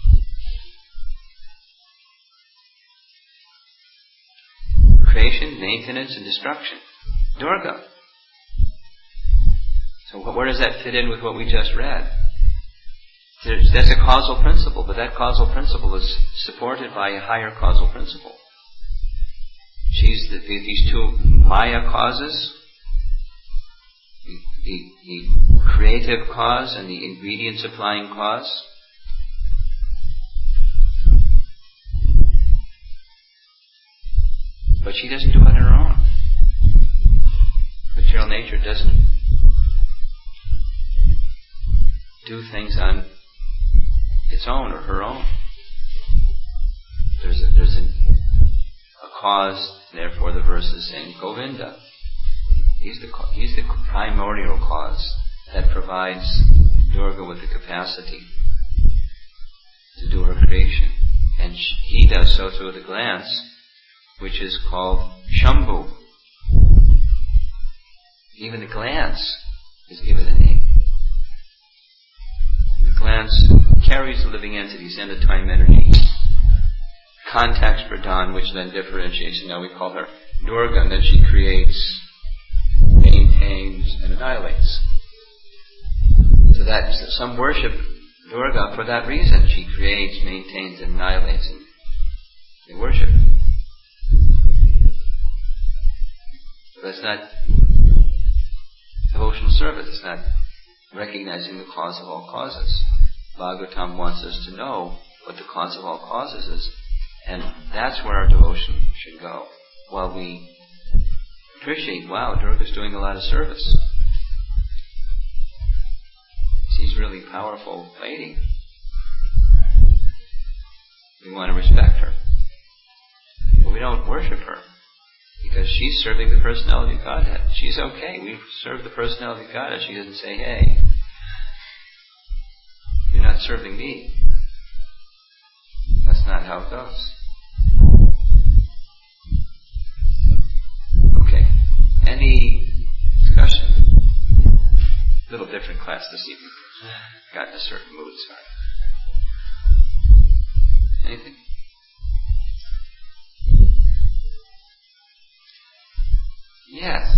Creation, maintenance, and destruction. Durga. So where does that fit in with what we just read? That's a causal principle, but that causal principle is supported by a higher causal principle. She's these two Maya causes, the creative cause and the ingredient supplying cause. But she doesn't do it on her own. Material nature doesn't do things on its own or her own. There's a cause, therefore the verse is saying Govinda. He's the primordial cause that provides Durga with the capacity to do her creation. And he does so through the glance, which is called Shambhu. Even the glance is given a name. The glance carries the living entities and the time energy. Contacts Pradhan, which then differentiates, and now we call her Durga, and then she creates, maintains, and annihilates. So that some worship Durga for that reason. She creates, maintains, and annihilates, and they worship. But that's not devotional service. It's not recognizing the cause of all causes. Bhagavatam wants us to know what the cause of all causes is, and that's where our devotion should go. While we appreciate, wow, Durga's doing a lot of service. She's a really powerful lady. We want to respect her. But we don't worship her, because she's serving the personality of Godhead. She's okay. We serve the personality of Godhead. She doesn't say, hey, you're not serving me. That's not how it goes. Okay. Any discussion? A little different class this evening. Got in a certain mood, sorry. Anything? Yes.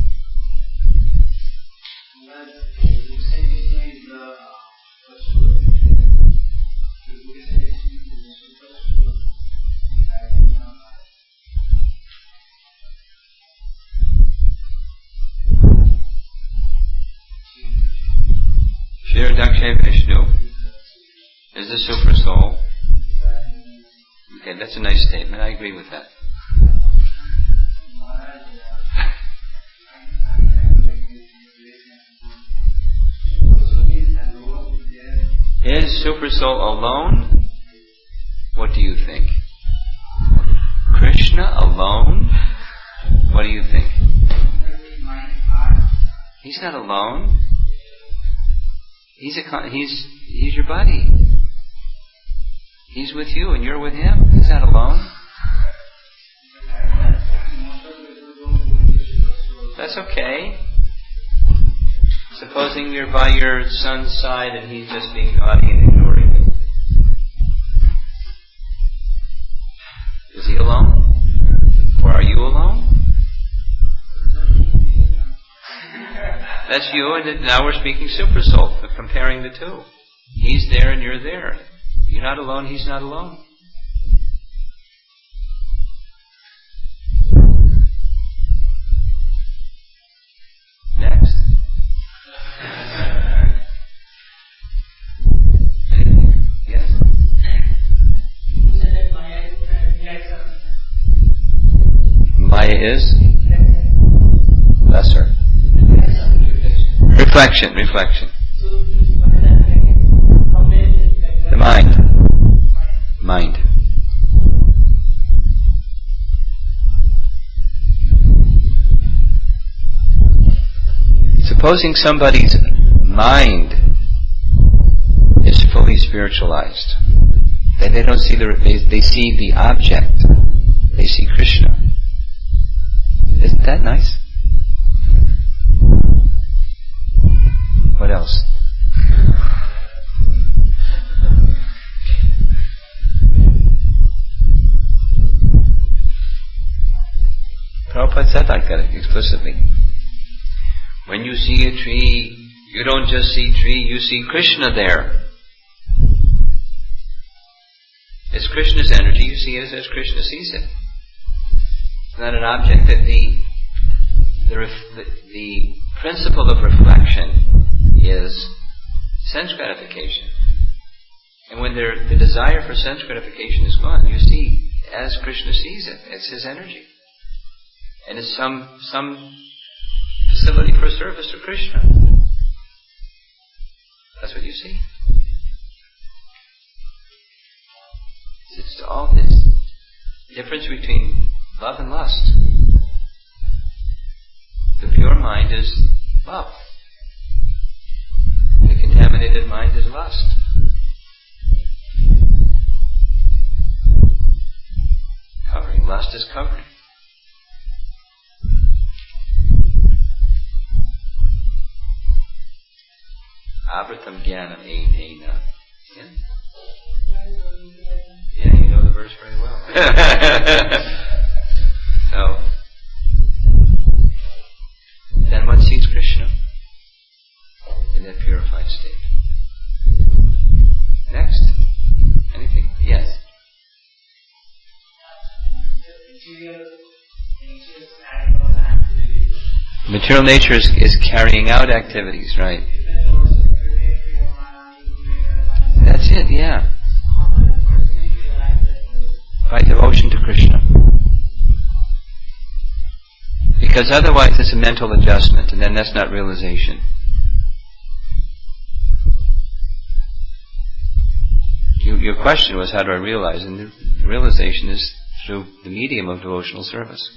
Shiradakshay Vishnu is the super soul. Okay, that's a nice statement. I agree with that. Is super soul alone? What do you think? Krishna alone? What do you think? He's not alone. He's your buddy. He's with you and you're with him. He's not alone. That's okay. Supposing you're by your son's side and he's just being naughty and ignoring you. Is he alone? Or are you alone? That's you, and now we're speaking super soul, comparing the two. He's there and you're there. You're not alone, he's not alone. Next. Yes? Maya is? Lesser. Reflection. The mind. Supposing somebody's mind is fully spiritualized, then they don't see they see the object. They see Krishna. Isn't that nice? What else? Prabhupada said like that explicitly. When you see a tree, you don't just see tree, you see Krishna there. It's Krishna's energy, you see it as Krishna sees it. It's not an object that the principle of reflection is sense gratification. And when the desire for sense gratification is gone, you see as Krishna sees it. It's his energy. And it's some facility for service to Krishna. That's what you see. It's all this difference between love and lust. The pure mind is love. The contaminated mind is lust. Covering. Lust is covering. Abratam jnanam ena. Yeah, you know the verse very well. So, then one sees Krishna in that purified state. Next. Anything? Yes. Material nature is carrying out activities, right? That's it, yeah. By devotion to Krishna. Because otherwise it's a mental adjustment, and then that's not realization. Your question was, how do I realize? And the realization is through the medium of devotional service.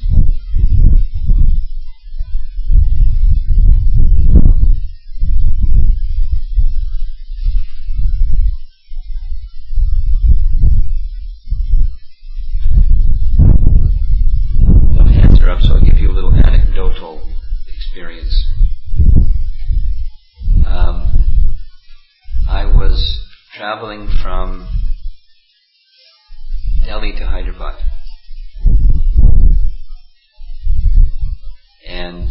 So I'll give you a little anecdotal experience. I was traveling from Delhi to Hyderabad, and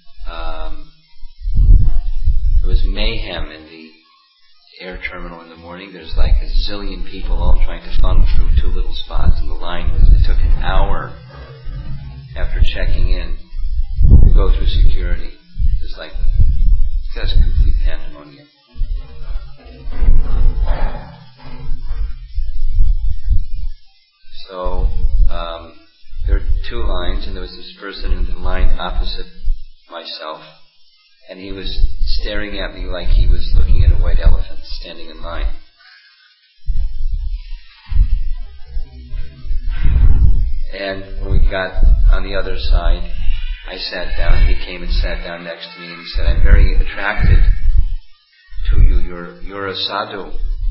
there was mayhem in the air terminal in the morning. There's like a zillion people all trying to funnel through two little spots, and it took an hour after checking in to go through security. It's like just complete pandemonium. So there were two lines, and there was this person in the line opposite myself, and he was staring at me like he was looking at a white elephant standing in line. And when we got on the other side, I sat down, he came and sat down next to me, and he said, I'm very attracted to you, you're a sadhu.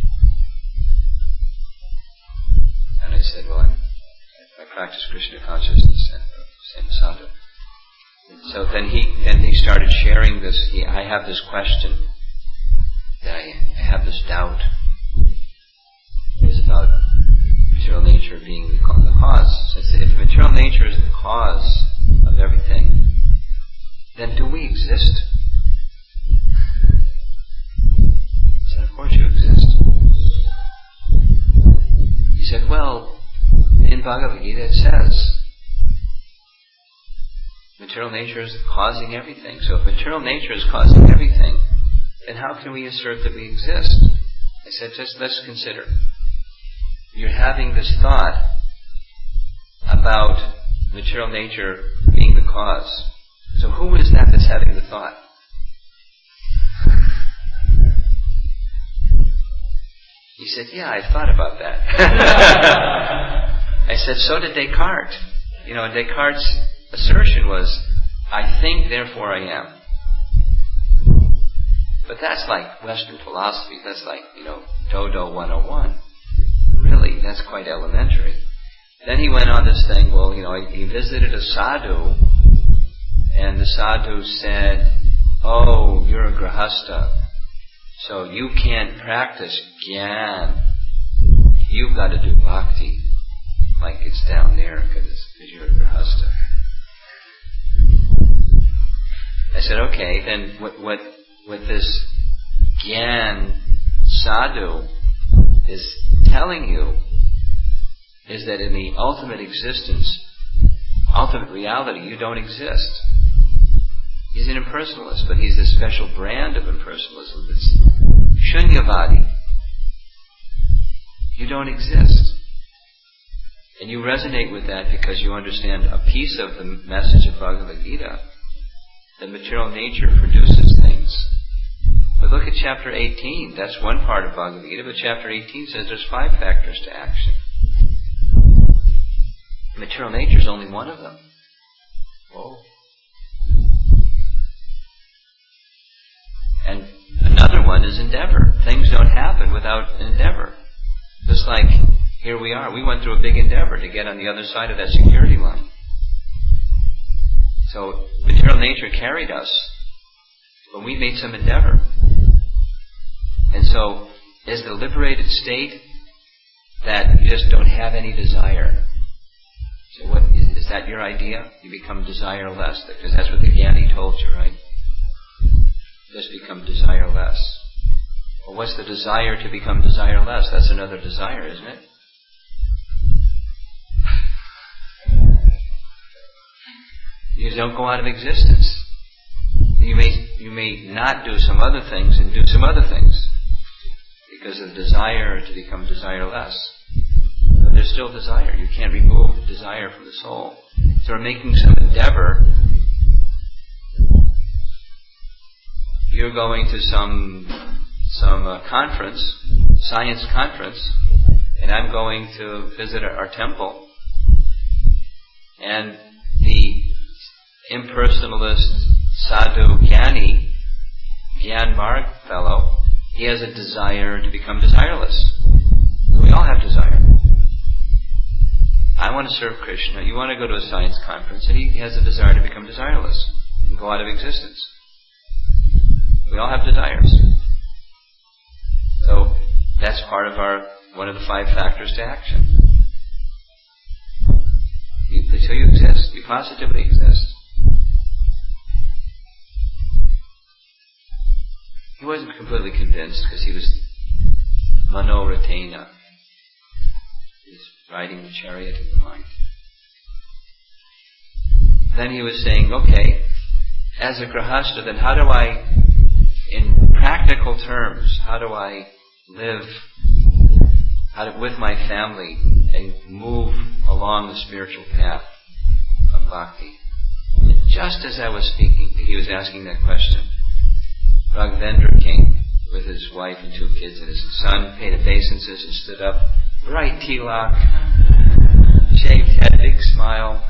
And I said, well, I practice Krishna consciousness and same sadhu. So then he started sharing this. I have this question, that I have this doubt. It's about material nature being the cause. So if material nature is the cause of everything, then do we exist? He said, of course you exist. He said, well, in Bhagavad Gita it says, material nature is causing everything. So if material nature is causing everything, then how can we assert that we exist? I said, just let's consider. You're having this thought about material nature being the cause. So who is that that's having the thought? He said, yeah, I thought about that. I said, so did Descartes. Descartes' assertion was, I think, therefore I am. But that's like Western philosophy. That's like, Dodo 101. Really, that's quite elementary. Then he went on this thing, he visited a sadhu, and the sadhu said, oh, you're a grahastha, so you can't practice jnana. You've got to do bhakti, like it's down there, because you're a grahastha. I said, okay, then what this Gyan Sadhu is telling you is that in the ultimate existence, ultimate reality, you don't exist. He's an impersonalist, but he's a special brand of impersonalism. It's Shunyavadi. You don't exist. And you resonate with that because you understand a piece of the message of Bhagavad Gita. That material nature produces things. But look at chapter 18. That's one part of Bhagavad Gita, but chapter 18 says there's 5 factors to action. Material nature is only one of them. Whoa. And another one is endeavor. Things don't happen without endeavor. Just like here we are. We went through a big endeavor to get on the other side of that security line. So material nature carried us, but we made some endeavor. And so is the liberated state that you just don't have any desire. So what is that your idea? You become desireless, because that's what the Jnani told you, right? Just become desireless. Well, what's the desire to become desireless? That's another desire, isn't it? You don't go out of existence. You may not do some other things and do some other things because of the desire to become desireless. But there's still desire. You can't remove desire from the soul. So we're making some endeavor. You're going to some conference, science conference, and I'm going to visit our temple. And the impersonalist sadhu Jnani, Gyan Marg fellow, he has a desire to become desireless. We all have desire. I want to serve Krishna. You want to go to a science conference, and he has a desire to become desireless and go out of existence. We all have desires. So that's part of one of the 5 factors to action. Until you exist, you positively exist. He wasn't completely convinced because he was manoratena. He was riding the chariot of the mind. Then he was saying, okay, as a grahastha, then how do I, in practical terms, how do I live with my family and move along the spiritual path of bhakti? And just as I was speaking, he was asking that question, Raghavendra came with his wife and 2 kids, and his son paid obeisances and stood up, bright tilak, shaved had a big smile.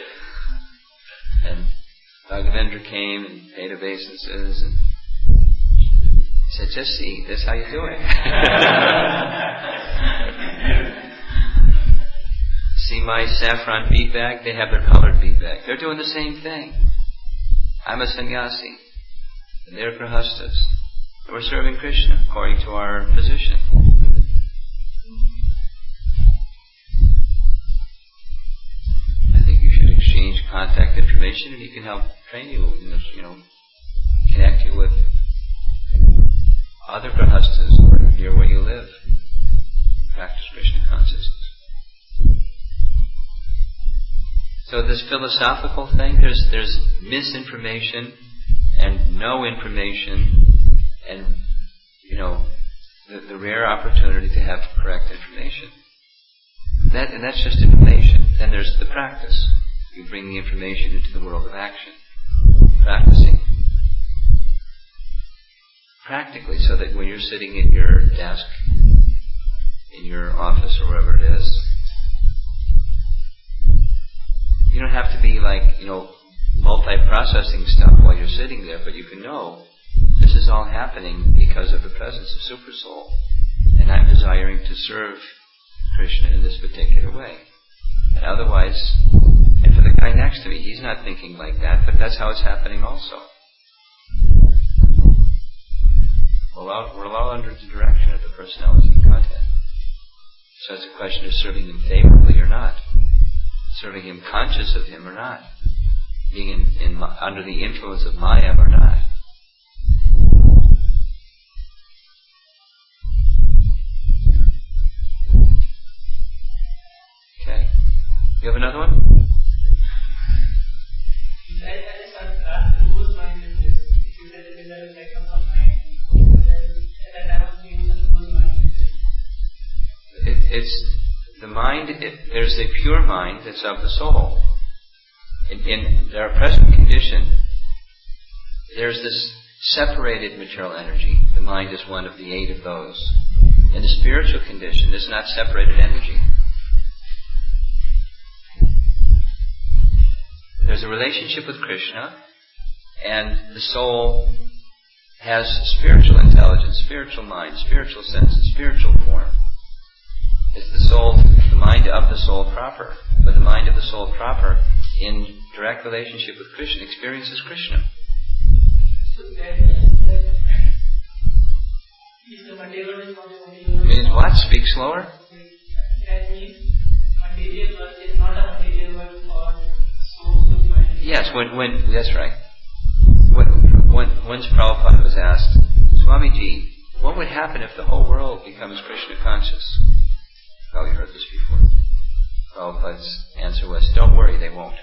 And Bhagavendra came and paid obeisances and he said, just see, this is how you do it. See my saffron bead bag? They have their colored bead bag. They're doing the same thing. I'm a sannyasi. And they're grahastas. We're serving Krishna according to our position. I think you should exchange contact information and he can help train you, connect you with other grahastas near where you live. Practice Krishna consciousness. So this philosophical thing, there's misinformation and no information and, the rare opportunity to have correct information. And that's just information. Then there's the practice. You bring the information into the world of action. Practicing. Practically, so that when you're sitting at your desk, in your office or wherever it is, you don't have to be multi-processing stuff while you're sitting there, but you can know this is all happening because of the presence of Super Soul. And I'm desiring to serve Krishna in this particular way. And otherwise, and for the guy next to me, he's not thinking like that, but that's how it's happening also. We're all under the direction of the personality of Godhead. So it's a question of serving him favorably or not. Serving him conscious of him or not. Being under the influence of Maya or not. Okay. You have another one? I just want to ask whose mind is this? You said that there is like a mind. That I was doing whose mind is this? It's the mind. There's a pure mind that's of the soul. In our present condition, there's this separated material energy. The mind is one of the 8 of those. In the spiritual condition, there's not separated energy. There's a relationship with Krishna, and the soul has spiritual intelligence, spiritual mind, spiritual senses, spiritual form. It's the mind of the soul proper. But the mind of the soul proper, in direct relationship with Krishna, experiences Krishna. So that means if the material is not the only one. Means what? Speak slower. That means material world is not a material world for soul mind. Yes, that's right. Once Prabhupada was asked, Swamiji, what would happen if the whole world becomes Krishna conscious? Probably heard this before. Prabhupada's answer was, don't worry, they won't.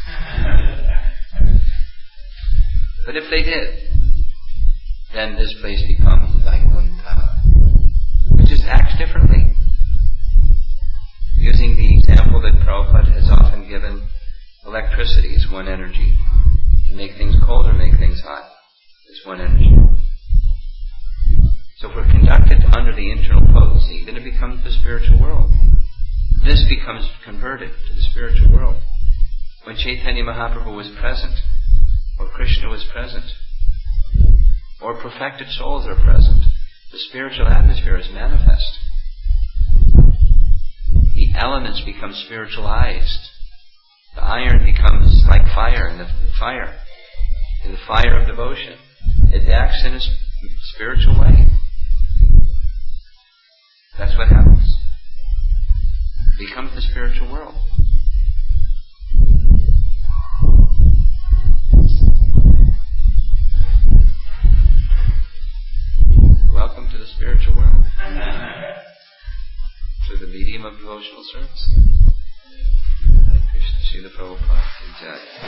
But if they did, then this place becomes Vaikuntha. It just acts differently. Using the example that Prabhupada has often given, electricity is one energy. To make things cold or make things hot is one energy. So if we're conducted under the internal potency, then it becomes the spiritual world. This becomes converted to the spiritual world. When Chaitanya Mahaprabhu was present, or Krishna was present, or perfected souls are present, the spiritual atmosphere is manifest. The elements become spiritualized. The iron becomes like fire in the fire of devotion. It acts in a spiritual way. That's what happens. It becomes the spiritual world. Welcome to the spiritual world. Through the medium of devotional service. Krishna Srila Prabhupada.